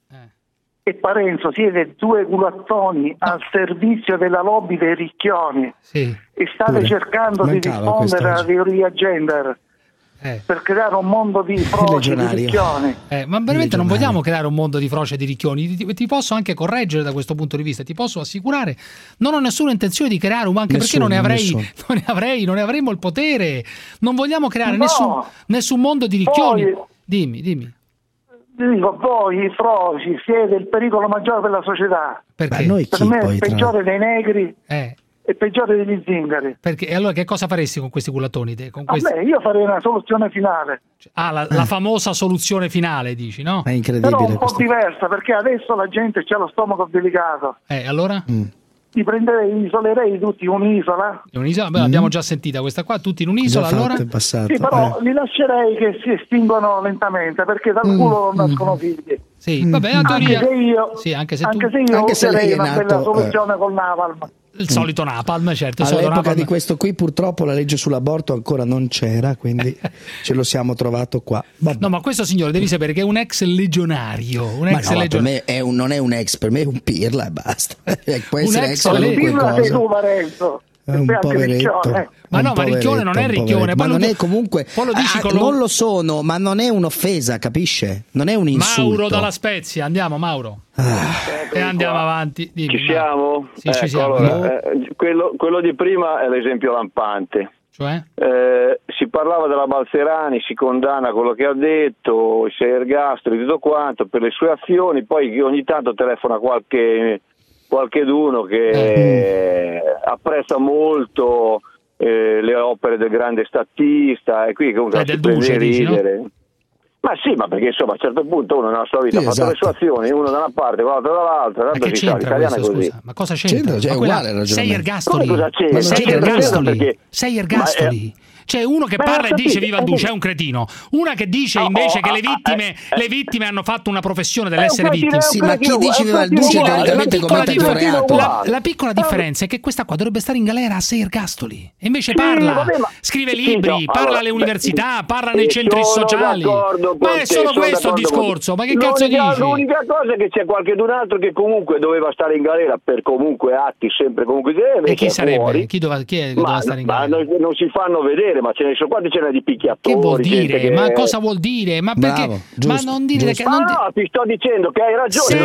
e Parenzo siete 2 culattoni al servizio della lobby dei ricchioni e state cercando di rispondere alla teoria gender per creare un mondo di froci, di ricchioni. Ma veramente non vogliamo creare un mondo di froci e di ricchioni. Ti posso anche correggere da questo punto di vista, ti posso assicurare, non ho nessuna intenzione di creare un, anche perché non ne avremmo il potere. Non vogliamo creare nessun mondo di ricchioni. Dimmi. Dico, voi i froci siete il pericolo maggiore per la società. Perché? Per me è il peggiore dei negri e peggiore degli zingari. Perché? E allora che cosa faresti con questi culattoni? Io farei una soluzione finale. La famosa soluzione finale, dici, no? È incredibile. Però un po' diversa, perché adesso la gente c'ha lo stomaco delicato. Allora? Isolerei tutti un'isola. L'abbiamo già sentita questa qua, tutti in un'isola, allora? Sì, però li lascerei che si estinguono lentamente, perché dal culo non nascono figli. Sì, vabbè, la teoria... Anche se io userei una bella soluzione col napalm. Il solito napalm, certo. All'epoca di questo qui purtroppo la legge sull'aborto ancora non c'era, quindi ce lo siamo trovato qua. No, ma questo signore devi sapere che è un ex legionario. Per me non è un ex, per me è un pirla e basta. Può essere ex qualunque cosa. È un poveretto. Ma ricchione non è ricchione. Ma non è comunque. Non lo sono, ma non è un'offesa, capisce? Non è un insulto. Mauro dalla Spezia, andiamo Mauro. E andiamo avanti. Dimmi, ci siamo? Sì, ci siamo. Allora, quello di prima è l'esempio lampante. Cioè? Si parlava della Balzerani, si condanna quello che ha detto, i 6 ergastoli, tutto quanto per le sue azioni, poi ogni tanto telefona qualcheduno che apprezza molto le opere del grande statista e qui comunque si prende a ridere. No? Ma sì, ma perché insomma a un certo punto uno nella sua vita ha fatto le sue azioni, uno da una parte, l'altro dall'altra, tanto si sa, l'italiano è così. Scusa? Ma cosa c'entra? È uguale, 6 ergastoli. 6 ergastoli. C'è uno che parla e dice viva il duce, è un cretino. Una che dice invece che le vittime hanno fatto una professione dell'essere vittime. Sì, ma chi dice viva il duce teoricamente commette il reato. La piccola differenza è che questa qua dovrebbe stare in galera a 6 ergastoli. E invece parla, scrive libri, parla alle università, parla nei centri sociali. Ma è solo questo il discorso. Ma che cazzo dici? L'unica cosa è che c'è qualcun altro che comunque doveva stare in galera per comunque atti sempre comunque. E chi sarebbe? Chi doveva stare in galera? Ma non si fanno vedere. Ma ce ne sono quanti, ce n'è di picchiatori. Che vuol dire? Ma cosa vuol dire? Ma perché? Bravo, giusto, ma non dire giusto. che non ti sto dicendo che hai ragione.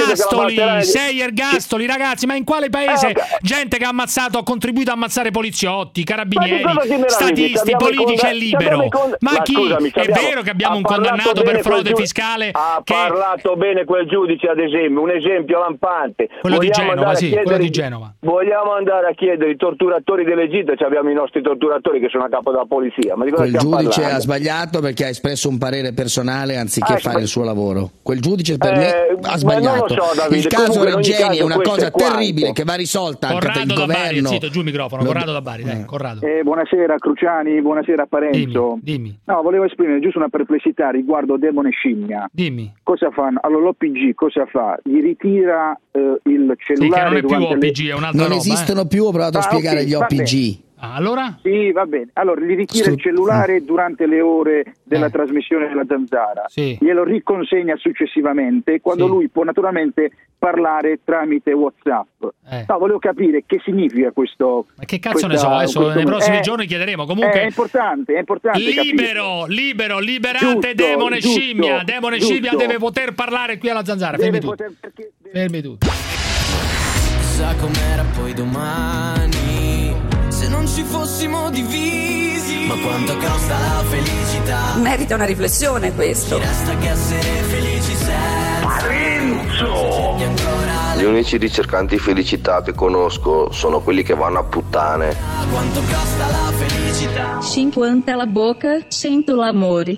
6 ergastoli, ragazzi, ma in quale paese gente che ha ammazzato, ha contribuito a ammazzare poliziotti, carabinieri, statisti, politici è libero? Ma chi? È vero che abbiamo un condannato per frode fiscale? Ha parlato bene quel giudice, ad esempio, un esempio lampante. Quello di Genova, sì, quello di Genova. Vogliamo andare a chiedere i torturatori dell'Egitto, abbiamo i nostri torturatori che sono a capo della polizia. Ma di cosa quel giudice parlando? Ha sbagliato perché ha espresso un parere personale anziché fare il suo lavoro. Quel giudice per me ha sbagliato. Il caso Regeni è una cosa terribile che va risolta anche per il governo. Zitto, giù il microfono. Corrado da Bari, dai, Corrado. Buonasera Cruciani, buonasera Parenzo. Dimmi. No, volevo esprimere giusto una perplessità riguardo Demone Scimmia. Dimmi. Cosa fanno? Allora l'OPG cosa fa? Gli ritira il cellulare. Sì, che non è più OPG, è un'altra roba. Non esistono più, ho provato a spiegare gli OPG. Allora? Sì, va bene. Allora, gli ritira il cellulare durante le ore della trasmissione della Zanzara. Sì. Glielo riconsegna successivamente, quando lui può naturalmente parlare tramite WhatsApp. No, volevo capire che significa questo. Ma che cazzo ne so? Adesso nei prossimi giorni chiederemo. Comunque è importante libero, liberate demone scimmia. Demone scimmia deve poter parlare qui alla Zanzara. Fermi tutti. Fermi tutti. Chissà com'era poi domani, se non ci fossimo divisi. Ma quanto costa la felicità? Merita una riflessione questo. Ci resta che essere felici sempre. Parenzo! Gli unici ricercanti felicità che conosco sono quelli che vanno a puttane. Quanto costa la felicità? 50 alla bocca, 100 l'amore.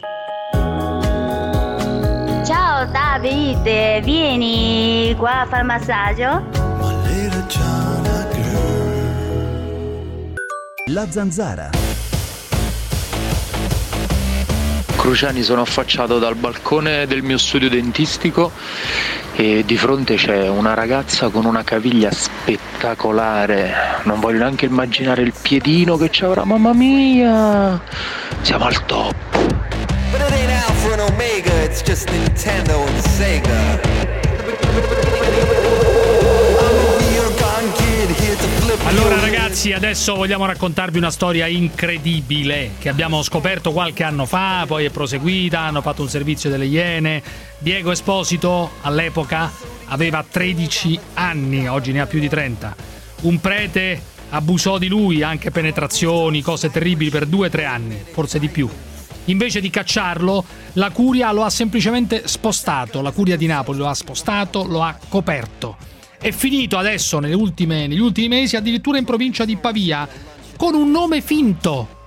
Ciao Davide, vieni qua a fare massaggio? La Zanzara. Cruciani, sono affacciato dal balcone del mio studio dentistico e di fronte c'è una ragazza con una caviglia spettacolare. Non voglio neanche immaginare il piedino che ci avrà, mamma mia! Siamo al top. But it ain't Alpha and Omega, it's just Nintendo and Sega. Allora ragazzi, adesso vogliamo raccontarvi una storia incredibile che abbiamo scoperto qualche anno fa, poi è proseguita, hanno fatto un servizio delle Iene. Diego Esposito all'epoca aveva 13 anni, oggi ne ha più di 30. Un prete abusò di lui, anche penetrazioni, cose terribili per 2-3 anni, forse di più. Invece di cacciarlo, la curia lo ha semplicemente spostato, la curia di Napoli lo ha spostato, lo ha coperto. È finito adesso negli ultimi mesi addirittura in provincia di Pavia con un nome finto,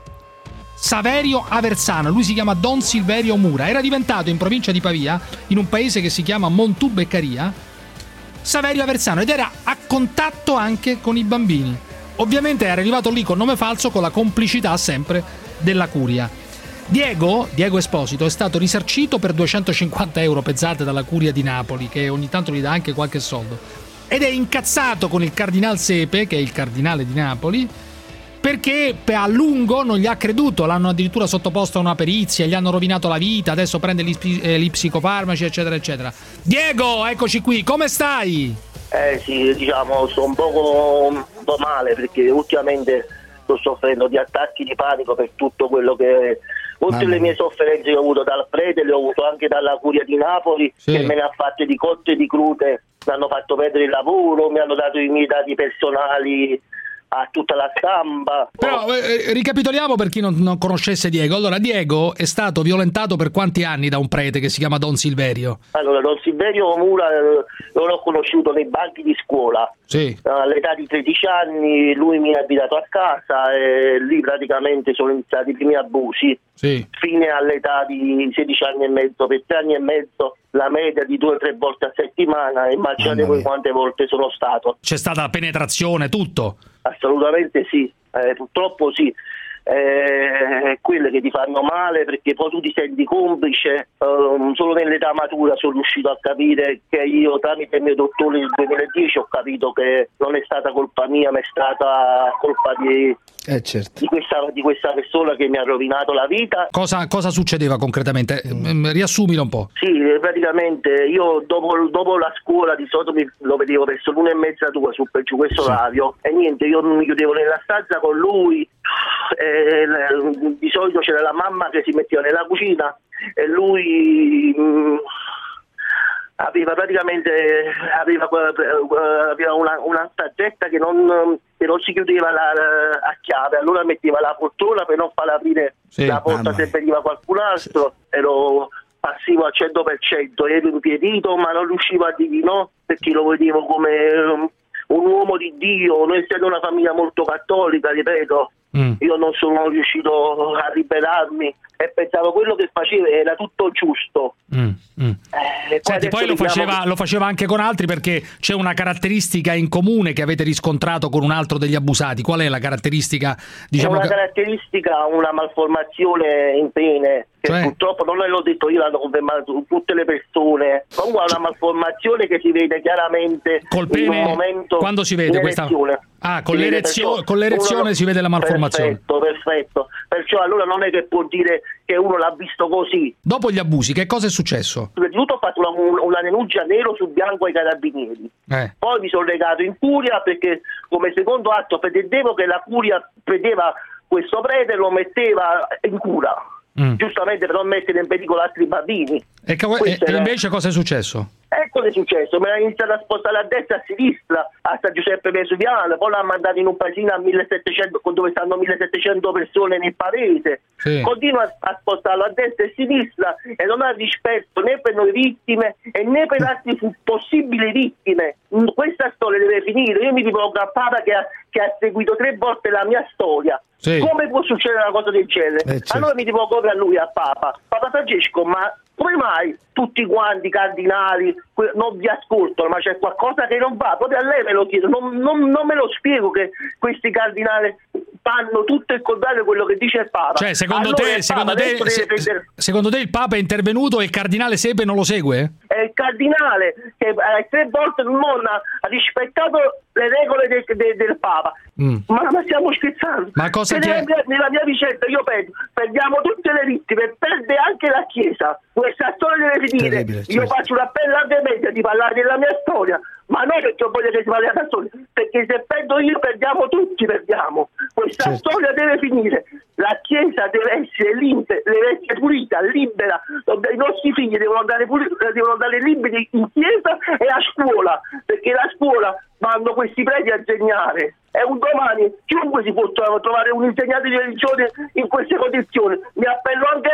Saverio Aversano. Lui si chiama Don Silverio Mura. Era diventato in provincia di Pavia, in un paese che si chiama Montù Beccaria, Saverio Aversano, ed era a contatto anche con i bambini. Ovviamente era arrivato lì con nome falso, con la complicità sempre della curia. Diego Esposito è stato risarcito per 250 euro pezzate dalla curia di Napoli, che ogni tanto gli dà anche qualche soldo. Ed è incazzato con il Cardinal Sepe, che è il cardinale di Napoli, perché a lungo non gli ha creduto, l'hanno addirittura sottoposto a una perizia, gli hanno rovinato la vita, adesso prende gli psicofarmaci, eccetera, eccetera. Diego, eccoci qui, come stai? Sì, diciamo, sto un po' male, perché ultimamente sto soffrendo di attacchi di panico per tutto quello che... Oltre le mie sofferenze che ho avuto dal prete, le ho avuto anche dalla curia di Napoli, che me ne ha fatte di cotte e di crude, mi hanno fatto perdere il lavoro, mi hanno dato i miei dati personali a tutta la stampa. Però ricapitoliamo per chi non conoscesse Diego. Allora, Diego è stato violentato per quanti anni da un prete che si chiama Don Silverio? Allora, Don Silverio Mura l'ho conosciuto nei banchi di scuola. Sì. All'età di 13 anni lui mi ha invitato a casa e lì praticamente sono iniziati i primi abusi. Sì. Fine all'età di 16 anni e mezzo, per 3 anni e mezzo la media di 2 o 3 volte a settimana. Immaginate voi quante volte sono stato. C'è stata penetrazione, tutto? Assolutamente sì, purtroppo sì. Quelle che ti fanno male, perché poi tu ti senti complice. Solo nell'età matura sono riuscito a capire che io, tramite il mio dottore del 2010, ho capito che non è stata colpa mia, ma è stata colpa di questa persona che mi ha rovinato la vita. Cosa succedeva concretamente? Riassumilo un po'. Sì, praticamente io dopo la scuola di solito lo vedevo verso l'1:30, 2 su per giù questo orario, e niente, io mi chiudevo nella stanza con lui. Di solito c'era la mamma che si metteva nella cucina e lui aveva una staggetta che non si chiudeva a chiave, allora metteva la poltrona per non far aprire la porta se veniva qualcun altro. Ero passivo al 100%, ero impiedito, ma non riuscivo a dirgli no, perché lo vedevo come un uomo di Dio. Noi essendo una famiglia molto cattolica, ripeto, io non sono riuscito a ribellarmi e pensavo quello che faceva era tutto giusto. Senti, poi lo faceva anche con altri, perché c'è una caratteristica in comune che avete riscontrato con un altro degli abusati. Qual è la caratteristica? Diciamo caratteristica, una malformazione in pene, che purtroppo non l'ho detto io, l'hanno confermato tutte le persone. Comunque è una malformazione che si vede chiaramente col pene. In un momento. Quando si vede questa? con l'erezione si vede la malformazione. Perfetto. Perciò allora non è che può dire che uno l'ha visto così. Dopo gli abusi, che cosa è successo? Prima di tutto ho fatto una denuncia nero su bianco ai carabinieri. Poi mi sono legato in curia perché come secondo atto pretendevo che la curia prendeva questo prete e lo metteva in cura. Giustamente per non mettere in pericolo altri bambini. E invece cosa è successo? Cosa è successo? Me l'ha iniziato a spostare a destra e a sinistra a San Giuseppe Vesuviano, poi l'ha mandato in un paesino a 1700 dove stanno 1700 persone nel paese. Continua a spostarlo a destra e a sinistra e non ha rispetto né per noi vittime e né per altre possibili vittime. Questa storia deve finire. Io mi rivolgo a Papa che ha seguito 3 volte la mia storia. Come può succedere una cosa del genere? Allora mi rivolgo a lui, a Papa Francesco, ma come mai tutti quanti i cardinali non vi ascoltano, ma c'è qualcosa che non va? Proprio a lei me lo chiedo, non me lo spiego che questi cardinali fanno tutto il contrario di quello che dice il Papa. Cioè, secondo te il Papa è intervenuto e il cardinale Sepe non lo segue? È il cardinale che 3 volte non ha rispettato le regole del Papa. Ma stiamo scherzando? Ma cosa nella mia vicenda io perdiamo tutte le vittime, perde anche la Chiesa. Questa storia deve finire. Io faccio un appello alle media di parlare della mia storia, ma non perché voglio che si parli della storia, perché se perdo io perdiamo tutti, questa storia deve finire. La Chiesa deve essere pulita, libera. I nostri figli devono andare liberi in Chiesa e a scuola, perché la scuola vanno questi preti a insegnare. E un domani chiunque si può trovare un insegnante di religione in queste condizioni. Mi appello anche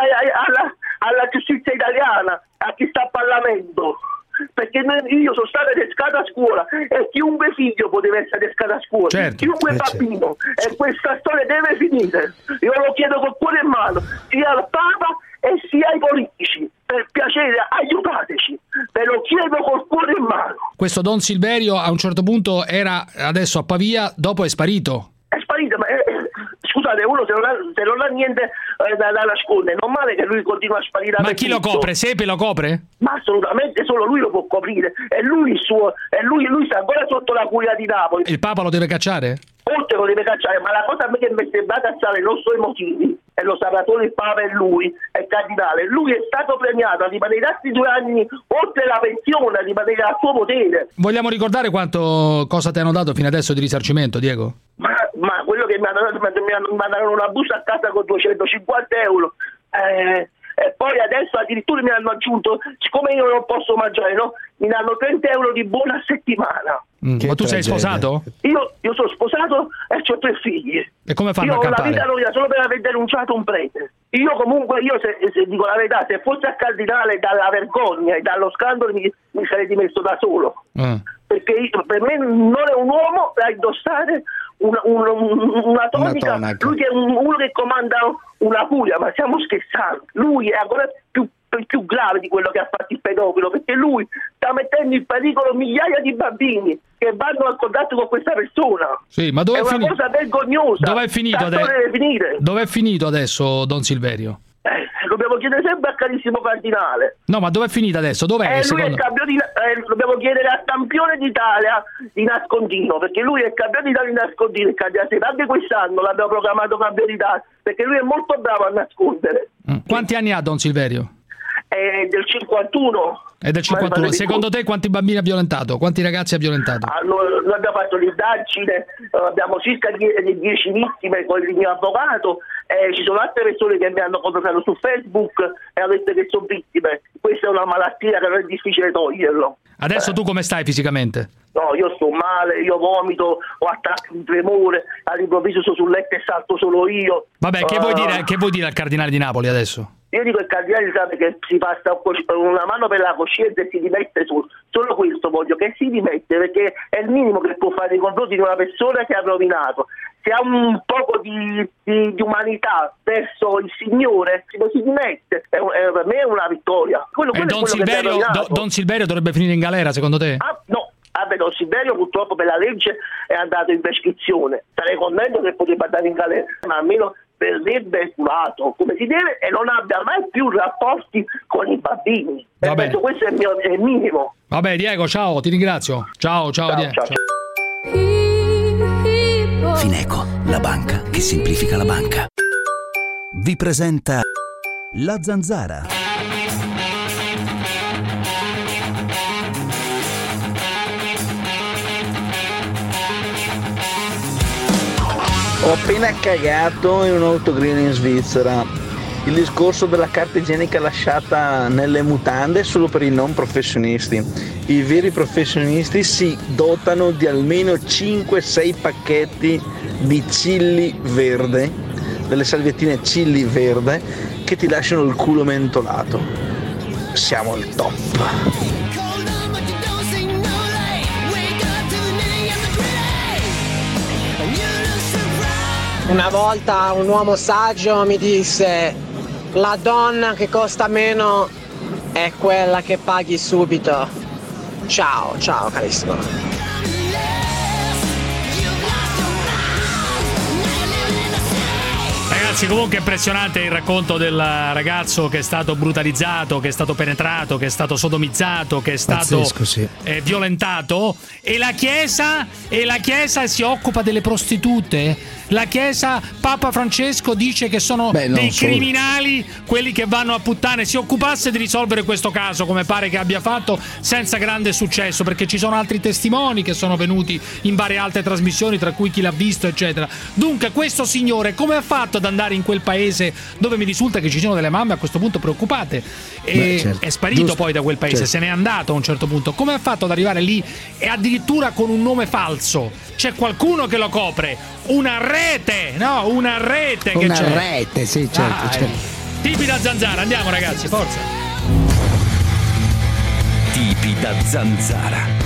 alla giustizia italiana, a chi sta a Parlamento, perché io sono stato adescato a scuola e chiunque figlio poteva essere adescato a scuola, chiunque bambino, e questa storia deve finire. Io lo chiedo col cuore in mano, sia al Papa e sia ai politici, per piacere aiutateci, ve lo chiedo col cuore in mano. Questo Don Silverio a un certo punto era adesso a Pavia, dopo è sparito. È sparito, ma scusate, uno se non ha niente da nascondere, non male che lui continua a sparire. Ma chi lo copre? Sepe lo copre? Ma assolutamente solo lui lo può coprire, e lui sta ancora sotto la curia di Napoli. Il Papa lo deve cacciare? Oltre lo deve cacciare, ma la cosa a me che mi è sembrata alzare non so i motivi, e lo saprà solo il Papa e lui, è il cardinale. Lui è stato premiato a rimanere altri 2 anni oltre la pensione, a rimanere al suo potere. Vogliamo ricordare cosa ti hanno dato fino adesso di risarcimento, Diego? Ma quello che mi hanno una busta a casa con 250 euro. E poi adesso addirittura mi hanno aggiunto, siccome io non posso mangiare, no? Mi danno 30 euro di buona settimana. Ma tu sei sposato? Io sono sposato e ho 3 figli. E come fanno a campare? Io ho la vita noia solo per aver denunciato un prete. Io comunque, se dico la verità, se fossi a cardinale dalla vergogna e dallo scandalo mi sarei dimesso da solo. Perché per me non è un uomo da indossare una tonica. Lui che è uno che comanda una curia, ma stiamo scherzando. Lui è ancora più grave di quello che ha fatto il pedofilo, perché lui sta mettendo in pericolo migliaia di bambini che vanno a contatto con questa persona. Sì, ma dove è una cosa vergognosa. Dove è finito adesso? Deve finire. Dove è finito adesso Don Silverio? Dobbiamo chiedere sempre al carissimo cardinale. No, ma dove è finita adesso? Dov'è? Lui è dobbiamo chiedere al campione d'Italia di nascondino, perché lui è il campione d'Italia di nascondino, il cardinale. Anche quest'anno l'abbiamo proclamato campione d'Italia, perché lui è molto bravo a nascondere. Quanti anni ha Don Silverio? È del 51. È del 51. Secondo te quanti bambini ha violentato? Quanti ragazzi ha violentato? Noi abbiamo fatto l'indagine, abbiamo circa 10 vittime con il mio avvocato, ci sono altre persone che mi hanno contattato su Facebook e hanno detto che sono vittime. Questa è una malattia che non è difficile toglierlo. Adesso tu come stai fisicamente? No, io sto male, io vomito, ho attacchi di tremore, all'improvviso sto sul letto e salto solo io. Vabbè, che vuoi dire al cardinale di Napoli adesso? Io dico il cardinale sa che si passa una mano per la coscienza e si dimette solo questo voglio, che si dimette, perché è il minimo che può fare nei confronti di una persona che ha rovinato. Se ha un poco di umanità verso il Signore, si dimette. Per me è una vittoria. Don Silverio dovrebbe finire in galera, secondo te? No. Don Silverio purtroppo per la legge è andato in prescrizione. Sarei contento che potrebbe andare in galera, ma almeno verrebbe curato come si deve e non abbia mai più rapporti con i bambini. Penso questo è il minimo. Vabbè, Diego, ciao, ti ringrazio. Ciao Diego. Ciao. Fineco, la banca che semplifica la banca. Vi presenta La Zanzara. Ho appena cagato in un autogrill in Svizzera. Il discorso della carta igienica lasciata nelle mutande è solo per i non professionisti. I veri professionisti si dotano di almeno 5-6 pacchetti di chilli verde, delle salviettine chilli verde che ti lasciano il culo mentolato. Siamo il top. Una volta un uomo saggio mi disse: la donna che costa meno è quella che paghi subito. Ciao carissimo. Ragazzi, comunque è impressionante il racconto del ragazzo che è stato brutalizzato, che è stato penetrato, che è stato sodomizzato, che è stato pazzesco, sì. Violentato, e la Chiesa si occupa delle prostitute. La Chiesa, Papa Francesco dice che sono dei criminali quelli che vanno a puttane. Si occupasse di risolvere questo caso, come pare che abbia fatto, senza grande successo, perché ci sono altri testimoni che sono venuti in varie altre trasmissioni, tra cui Chi l'ha visto, eccetera. Dunque questo signore come ha fatto ad andare in quel paese dove mi risulta che ci siano delle mamme a questo punto preoccupate? È sparito poi da quel paese, se n'è andato a un certo punto. Come ha fatto ad arrivare lì e addirittura con un nome falso? C'è qualcuno che lo copre, una rete, che c'è. Una rete, sì, certo. Tipi da zanzara, andiamo ragazzi, forza. Tipi da zanzara.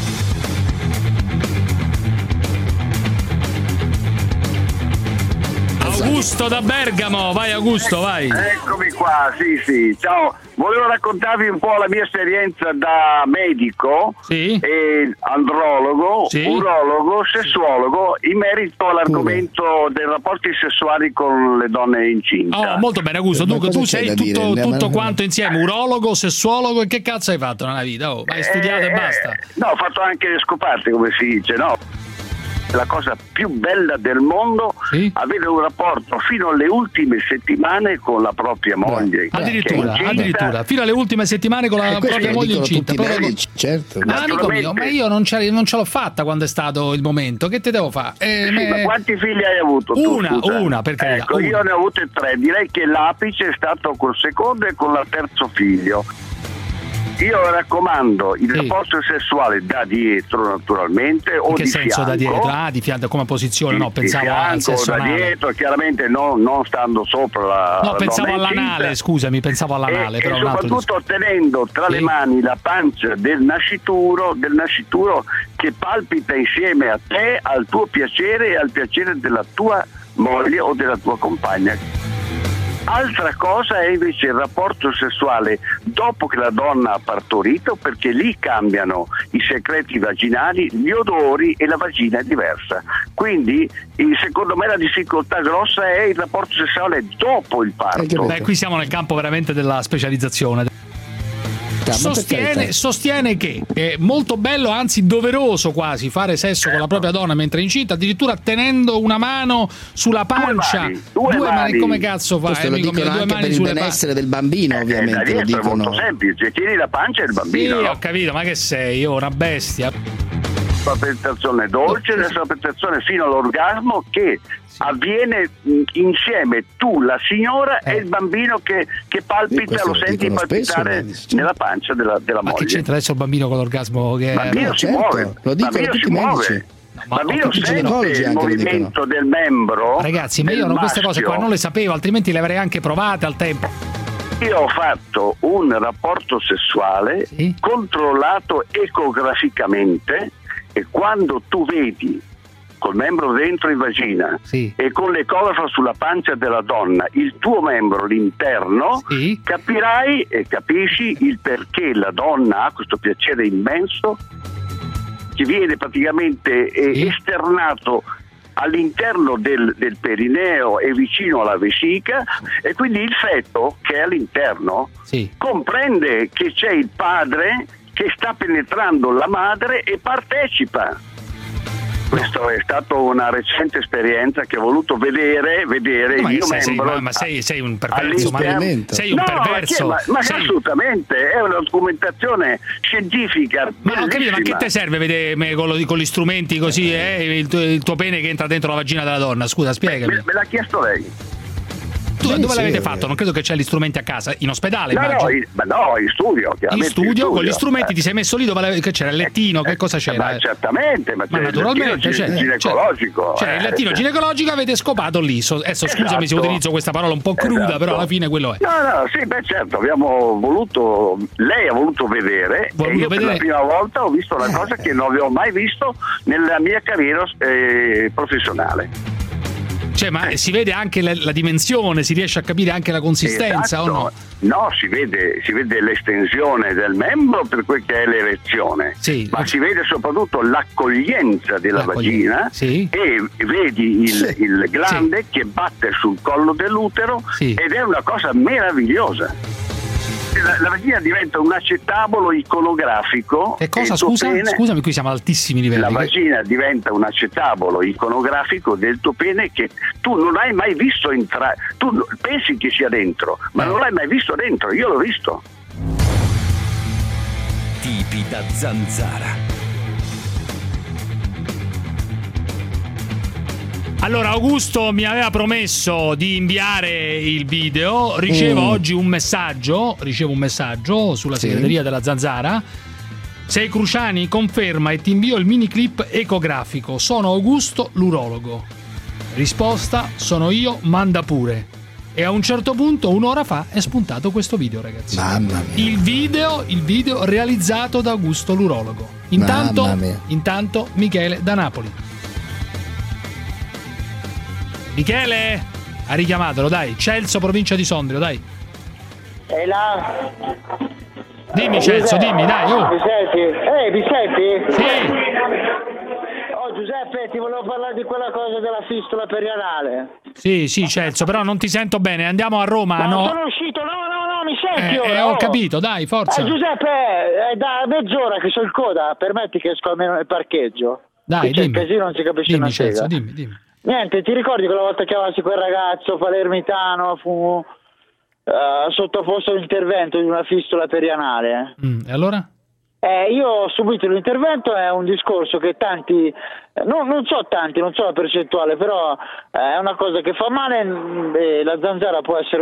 Augusto da Bergamo, vai Augusto, vai. Eccomi qua, sì, ciao. Volevo raccontarvi un po' la mia esperienza da medico, e andrologo, urologo, sessuologo in merito all'argomento dei rapporti sessuali con le donne incinte. Oh, molto bene Augusto, dunque tu sei tutto quanto insieme, urologo, sessuologo, e che cazzo hai fatto nella vita? Hai studiato e basta? No, ho fatto anche le scoperte, come si dice, no? La cosa più bella del mondo, avere un rapporto fino alle ultime settimane con la propria moglie. Addirittura fino alle ultime settimane con la propria moglie incinta. Certo. Amico mio, ma io non ce l'ho fatta quando è stato il momento. Che te devo fare? Ma quanti figli hai avuto tu? Una, per carità. Ecco, io ne ho avute 3. Direi che l'apice è stato col secondo e con il terzo figlio. Io raccomando il rapporto sessuale da dietro, naturalmente, o che di senso fianco. Da dietro? Di fianco come posizione? No, pensavo al sesso da anale. dietro, chiaramente non stando sopra la. No, pensavo all'anale, scusami, pensavo all'anale. E soprattutto tenendo tra le mani la pancia del nascituro che palpita insieme a te, al tuo piacere e al piacere della tua moglie o della tua compagna. Altra cosa è invece il rapporto sessuale dopo che la donna ha partorito, perché lì cambiano i secreti vaginali, gli odori e la vagina è diversa. Quindi secondo me la difficoltà grossa è il rapporto sessuale dopo il parto. Qui siamo nel campo veramente della specializzazione. Sostiene che è molto bello, anzi doveroso quasi, fare sesso con la propria donna mentre è incinta, addirittura tenendo una mano sulla pancia. Due mani. Come cazzo fai? Questo lo dicono anche per il benessere del bambino, ovviamente. Lo dicono. È molto semplice, tieni la pancia e il bambino. Sì, ho capito, ma che sei? Io una bestia. La penetrazione dolce, la penetrazione fino all'orgasmo che avviene insieme tu, la signora e il bambino che palpita, lo senti palpitare nella pancia della moglie. Ma che c'entra adesso il bambino con l'orgasmo? Il bambino si muove, lo dicono tutti i medici. Il bambino sente il movimento del membro. Ragazzi, ma io queste cose qua non le sapevo, altrimenti le avrei anche provate al tempo. Io ho fatto un rapporto sessuale controllato ecograficamente, e quando tu vedi col membro dentro in vagina e con l'ecografo sulla pancia della donna il tuo membro, l'interno, capirai e capisci il perché la donna ha questo piacere immenso che viene praticamente esternato all'interno del perineo e vicino alla vescica, e quindi il feto che è all'interno comprende che c'è il padre che sta penetrando la madre e partecipa. Questo è stato una recente esperienza che ho voluto vedere il mio membro. Ma sei un perverso, sei un perverso. Ma assolutamente, è una documentazione scientifica. Ma ho capito, ma che te serve vedere con gli strumenti così, il tuo pene che entra dentro la vagina della donna? Scusa, spiegami. Me l'ha chiesto lei. Dove l'avete fatto? Non credo che c'è gli strumenti a casa, in ospedale. No, in studio, chiaramente. In studio, con gli strumenti ti sei messo lì dove che c'era il lettino, che cosa c'era? Ma certamente, ma naturalmente il ginecologico. Il lettino ginecologico avete scopato lì. Adesso scusami se utilizzo questa parola un po' cruda, però alla fine quello è. No, sì, certo, lei ha voluto vedere e io per la prima volta ho visto una cosa che non avevo mai visto nella mia carriera professionale. Cioè, ma si vede anche la dimensione, si riesce a capire anche la consistenza, o no? No, si vede l'estensione del membro per quel che è l'erezione, ma si vede soprattutto l'accoglienza della vagina e vedi il glande che batte sul collo dell'utero ed è una cosa meravigliosa. La vagina diventa un acettabolo iconografico. Che cosa, scusami, qui siamo ad altissimi livelli. La vagina diventa un acettabolo iconografico del tuo pene che tu non hai mai visto entrare. Tu pensi che sia dentro, ma non l'hai mai visto dentro. Io l'ho visto. Tipi da zanzara. Allora, Augusto mi aveva promesso di inviare il video. Ricevo oggi un messaggio sulla segreteria della Zanzara. Sei Cruciani, conferma e ti invio il mini clip ecografico. Sono Augusto, l'urologo. Risposta: sono io, manda pure. E a un certo punto, un'ora fa, è spuntato questo video, ragazzi. Mamma mia. Il video realizzato da Augusto, l'urologo. Intanto Michele da Napoli. Michele, ha richiamatelo, dai. Celso, provincia di Sondrio, dai. E là? Dimmi, Celso, dimmi, dai. Mi senti? Mi senti? Sì. Oh, Giuseppe, ti volevo parlare di quella cosa della fistola perianale. Sì, Celso, però non ti sento bene. Andiamo a Roma, no? Sono uscito, no, mi senti ora? Ho capito, dai, forza. Giuseppe, è da mezz'ora che sono in coda. Permetti che esco almeno nel parcheggio. Dai, dimmi. Così non si capisce una Celso, sega. dimmi. Niente, ti ricordi quella volta che avessi quel ragazzo palermitano fu sottoposto all'intervento di una fistola perianale? E allora? Io ho subito l'intervento, è un discorso che tanti, non so la percentuale, però è una cosa che fa male, la Zanzara può essere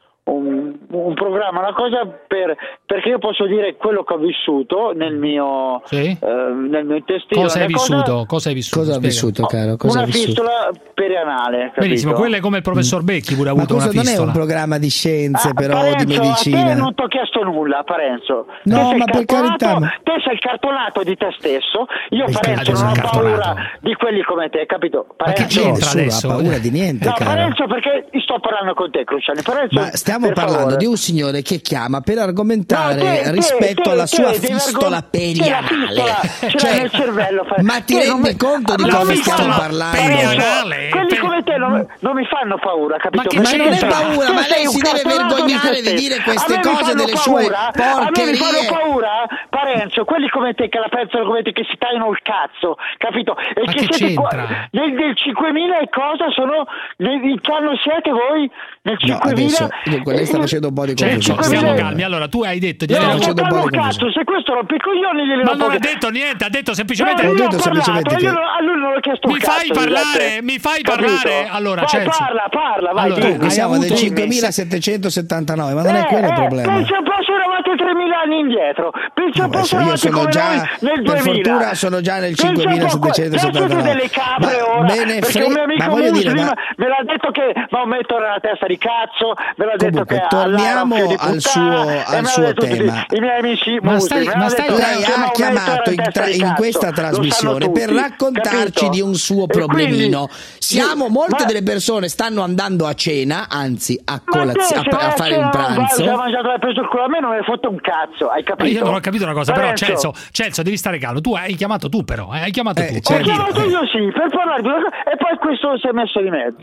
un programma, una cosa perché io posso dire quello che ho vissuto nel mio intestino. Cosa hai vissuto? Cosa hai vissuto, caro? Una fistola perianale. Benissimo, quella è come il professor Becchi pure ha avuto una fistola. Ma non è un programma di scienze, però, Parenzo, di medicina. A te non ti ho chiesto nulla, Parenzo. No, ma per carità. Te sei cartonato di te stesso. Io, Parenzo, non ho paura di quelli come te, capito? Parenzo, ma che c'entra adesso? Non ha paura di niente, caro. Parenzo, perché sto parlando con te, Cruciani. Parenzo, ma stiamo parlando di un signore che chiama per argomentare rispetto alla sua fistola perianale. Cioè, nel cervello, ma ti rendi conto di come stiamo parlando? Quelli come te non mi fanno paura, capito? Ma non è paura, ma lei si deve vergognare di dire queste cose delle sue porcherie. A me mi fanno paura, Parenzo, quelli come te che la pensano come te, che si tagliano il cazzo, capito? E ma che siete qua del 5.000 e cosa sono, in che anno siete voi? Nel 5.000? Dunque lei sta facendo un po' di confusione. Stiamo calmi. Allora, tu hai detto di aver facendo un po' di cazzo, se questo rompe i coglioni ma non ha detto niente, ha detto semplicemente a lui non ho chiesto un cazzo. Mi fai parlare. Allora, Celso, parla, vai. Allora, siamo nel 5.779, ma non è quello il problema. Pensa un po' se eravate 3.000 anni indietro. Pensa un po' se eravate come noi nel 2000. Per fortuna sono già nel 5.779. delle capre ora. Perché un mio amico me l'ha detto che ma metto nella testa di cazzo, me l'ha detto che torniamo al suo tema. I miei amici lei ha chiamato in questa trasmissione per raccontarci di un suo problemino. Molte delle persone stanno andando a cena, anzi a fare un pranzo. Ho mangiato la preso il culo, a me non mi hai fatto un cazzo, hai capito? Io non ho capito una cosa, però Celso, devi stare calmo. Tu hai chiamato tu, però, hai chiamato tu. Ho chiamato io, sì, per parlare di una cosa, e poi questo si è messo di mezzo.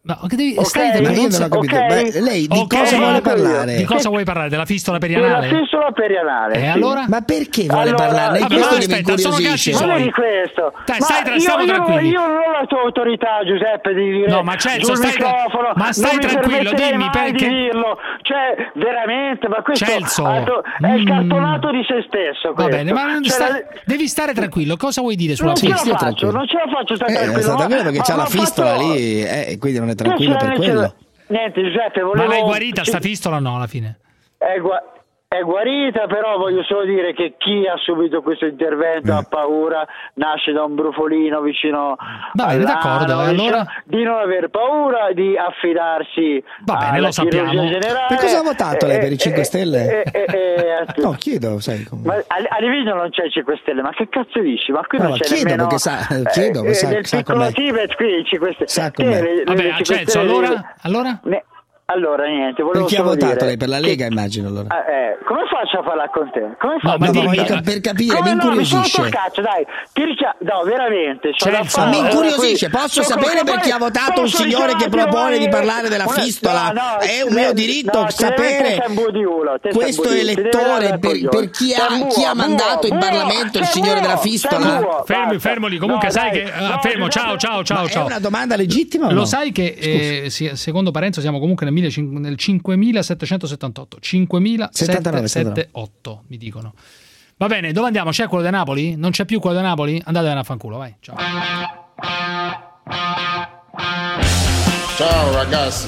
Ma io non ho capito. Lei di cosa vuole parlare? Di cosa vuoi parlare? Della fistola perianale? Della fistola perianale. E allora? Ma perché vuole parlare? Questo che mi incuriosisce. Ma non di questo. Dai, stiamo tranquilli. Io non ho la tua autorità, Giuseppe, di dire. No, ma Celso, stai tranquillo, dimmi perché. Di dirlo. Cioè, veramente, ma questo Celso. È il cartonato di se stesso. Va bene, ma devi stare tranquillo. Cosa vuoi dire sulla fistola? Non ce la faccio stare tranquillo. Sta tranquillo perché c'ha la fistola lì, quindi non è tranquillo per quello. Niente, Giuseppe, volevo... Ma l'hai guarita sta fistola o no alla fine? È guarita, però voglio solo dire che chi ha subito questo intervento ha paura, nasce da un brufolino vicino d'accordo, allora... di non aver paura, di affidarsi alla chirurgia generale. Per cosa ha votato lei? Per i 5 Stelle? No, chiedo, sai. Ma a Livigno non c'è il 5 Stelle, ma che cazzo dici? Ma qui non c'è chiedo nemmeno... chiedo, nel piccolo Tibet qui il 5 Stelle... Sa com'è. Vabbè, Celso, allora? Allora niente, volevo per chi ha solo votato dire lei? Per la Lega immagino allora. Come faccio a parlare con te? Come faccio? Per capire, mi incuriosisce. No, veramente. Ma mi incuriosisce, posso sapere per chi ha votato un signore che propone di parlare della fistola? È un mio diritto sapere questo elettore per chi ha mandato in Parlamento il signore della fistola. Fermo lì, comunque sai che fermo, ciao. È una domanda legittima o no? Lo sai che secondo Parenzo siamo comunque nel 5778 5778 mi dicono. Va bene, dove andiamo? C'è quello di Napoli? Non c'è più quello di Napoli? Andatevene a fanculo, vai. Ciao ragazzi.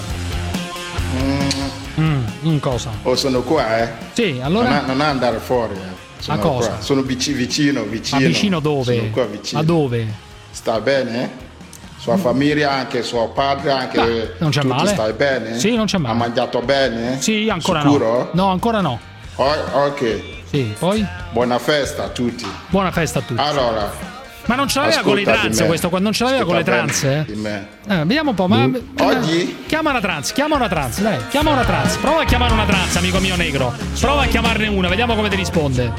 Cosa? Sono qua, Sì, allora? Non andare fuori, A cosa? Qua. Sono vicino. Ma vicino dove? Sono qua vicino. A dove? Sta bene? Sua famiglia, anche suo padre, anche non c'è male. Stai bene? Sì, non c'è male. Ha mangiato bene? Sì, ancora Sicuro? No, ancora no. Ok. Sì, poi? Buona festa a tutti. Buona festa a tutti. Allora. Ma non ce l'aveva con le tranze questo qua? Non ce l'aveva con le tranze? Vediamo un po', ma... Oggi? Chiama una trans, dai. Chiama una trans. Prova a chiamare una trans, amico mio negro. Prova a chiamarne una, vediamo come ti risponde.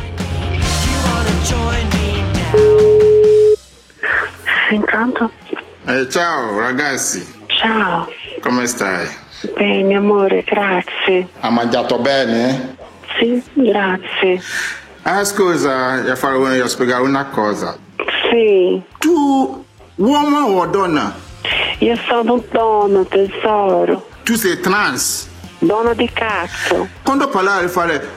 Intanto? Ciao ragazzi. Ciao. Come stai? Bene amore, grazie. Ha mangiato bene? Sì, grazie. Scusa, voglio spiegare una cosa. Sì. Tu uomo o donna? Io sono donna, tesoro. Tu sei trans? Donna di cazzo. Quando parlare fare...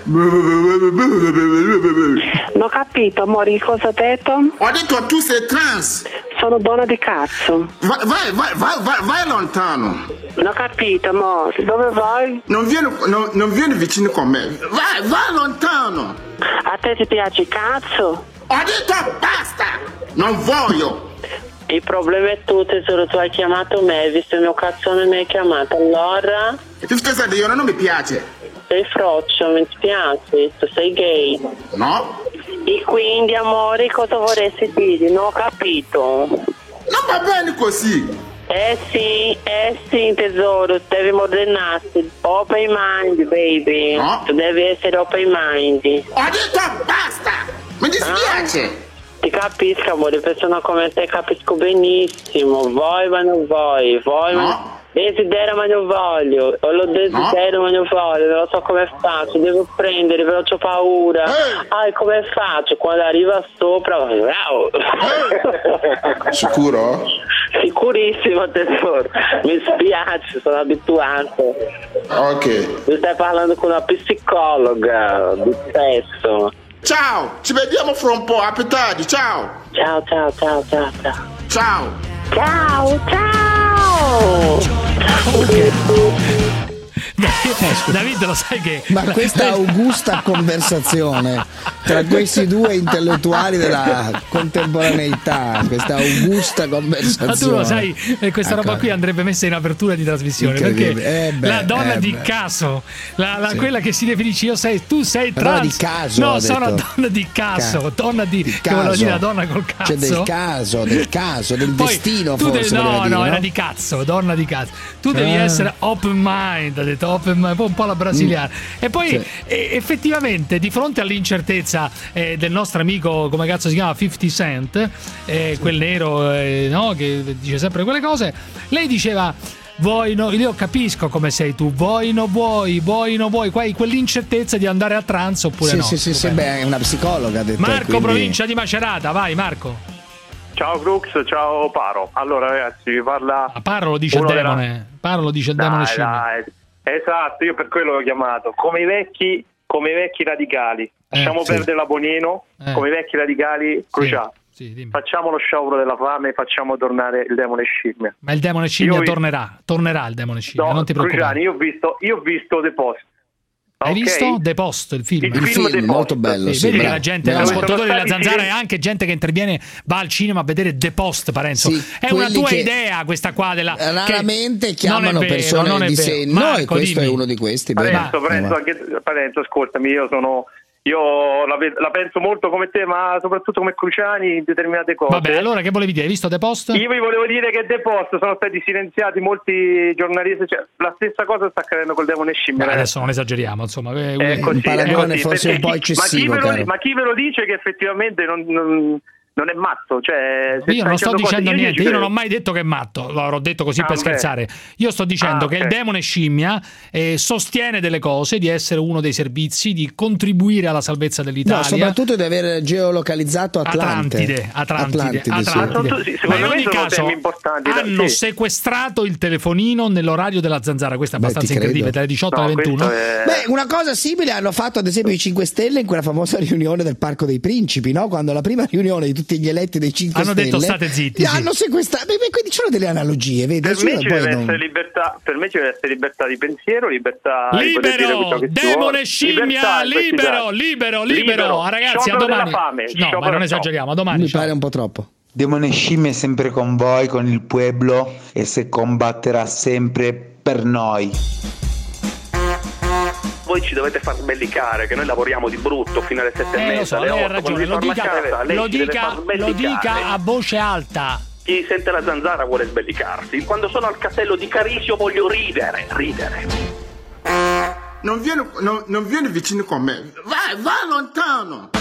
Non ho capito, amore, cosa hai detto? Ho detto tu sei trans. Sono donna di cazzo. Vai lontano. Non ho capito, amore. Dove vai? Non vieni vicino con me. Vai lontano. A te ti piace il cazzo? Ho detto basta. Non voglio. Il problema è tu, tesoro, tu hai chiamato me, visto il mio cazzo non mi hai chiamato, allora... Ti stai dicendo, non mi piace. Sei froccio, mi spiace, tu sei gay. No. E quindi, amore, cosa vorresti dire? Non ho capito. Non va bene così. Sì, tesoro, devi modernarti. Open mind, baby. No. Tu devi essere open mind. Ho detto basta. Mi dispiace. Ti capisco, amore, persona come te capisco benissimo. Vuoi ma non vuoi, no. Desidero ma non voglio, o lo desidero ma non voglio, non lo so come faccio, devo prendere, però ho paura. Come faccio? Quando arriva sopra, Sicuro? Sicurissimo, tesoro. Mi spiace, sono abituato. Ok. Tu stai parlando con una psicologa di sesso. Ciao, ci vediamo fra un po', a più tardi, ciao. Ciao. Ciao. David, lo sai che... Ma questa augusta conversazione tra questi due intellettuali della contemporaneità, questa augusta conversazione. Ma tu lo sai, questa roba qui andrebbe messa in apertura di trasmissione, perché la donna di caso, quella che si definisce tu sei trans. Di caso, no, sono donna di caso, donna di caso. Che vuol dire la donna col cazzo. Cioè del caso, del Poi, destino forse. No, era di cazzo, donna di cazzo. Tu devi essere open mind, ha detto open mind, un po' la brasiliana. E poi effettivamente di fronte all'incertezza del nostro amico, come cazzo si chiama, 50 Cent, quel nero che dice sempre quelle cose, lei diceva vuoi no, io capisco come sei tu, vuoi no vuoi, hai quell'incertezza di andare a trance oppure no. Sì, beh, è una psicologa, ha detto. Marco, quindi... provincia di Macerata, vai Marco. Ciao Crux, ciao Paro. Allora ragazzi, vi parla Paro lo dice il demone. Paro lo dice il demone scimmia. Esatto, io per quello l'ho chiamato. Come i vecchi radicali. Lasciamo perdere la Bonino, come i vecchi radicali, Cruciato. Sì, facciamo lo sciopero della fame, facciamo tornare il demone scimmia. Ma il demone scimmia tornerà il demone scimmia, no, non ti preoccupare. Cruciani, io ho visto The Post. Hai visto The Post, il film? Il film molto bello, sì, vedi che la gente, l'ascoltatore della Zanzara, e anche gente che interviene, va al cinema a vedere The Post, Parenzo. Sì, è una tua idea questa qua della raramente chiamano persone di senno, e questo è uno di questi. Parenzo, ascoltami, io la penso molto come te, ma soprattutto come Cruciani in determinate cose. Vabbè, allora che volevi dire? Hai visto The Post? Io vi volevo dire che The Post sono stati silenziati molti giornalisti, cioè la stessa cosa sta accadendo col demone scimmia. Adesso non esageriamo, insomma, un paragone forse un po' eccessivo. Ma chi ve lo dice che effettivamente non è matto? Cioè, io non sto dicendo niente, io non ho mai detto che è matto, l'avrò detto così per scherzare. Io sto dicendo che il demone scimmia sostiene delle cose, di essere uno dei servizi, di contribuire alla salvezza dell'Italia. No, soprattutto di aver geolocalizzato Atlantide. Sì. Ma in ogni caso hanno sequestrato il telefonino nell'orario della Zanzara, questo è abbastanza incredibile, dalle 18 alle 21. Beh, una cosa simile hanno fatto ad esempio i 5 Stelle in quella famosa riunione del Parco dei Principi, no? Quando la prima riunione di tutti gli eletti dei 5 hanno Stelle detto state zitti, hanno sequestrato. Quindi ci sono delle analogie, vedi? Per me ci deve essere libertà di pensiero, libertà di poter dire quello che demone scimmia, libero. Ragazzi, a domani. No, ma non esageriamo, a domani. Mi pare un po' troppo. Demone scimmia è sempre con voi, con il pueblo, e se combatterà sempre per noi. Voi ci dovete far sbellicare, che noi lavoriamo di brutto fino alle 7:30, alle 8. Hai ragione, lo dica a voce alta. Chi sente la Zanzara vuole sbellicarsi. Quando sono al castello di Carisio voglio ridere. Non vieni vicino con me. Va lontano.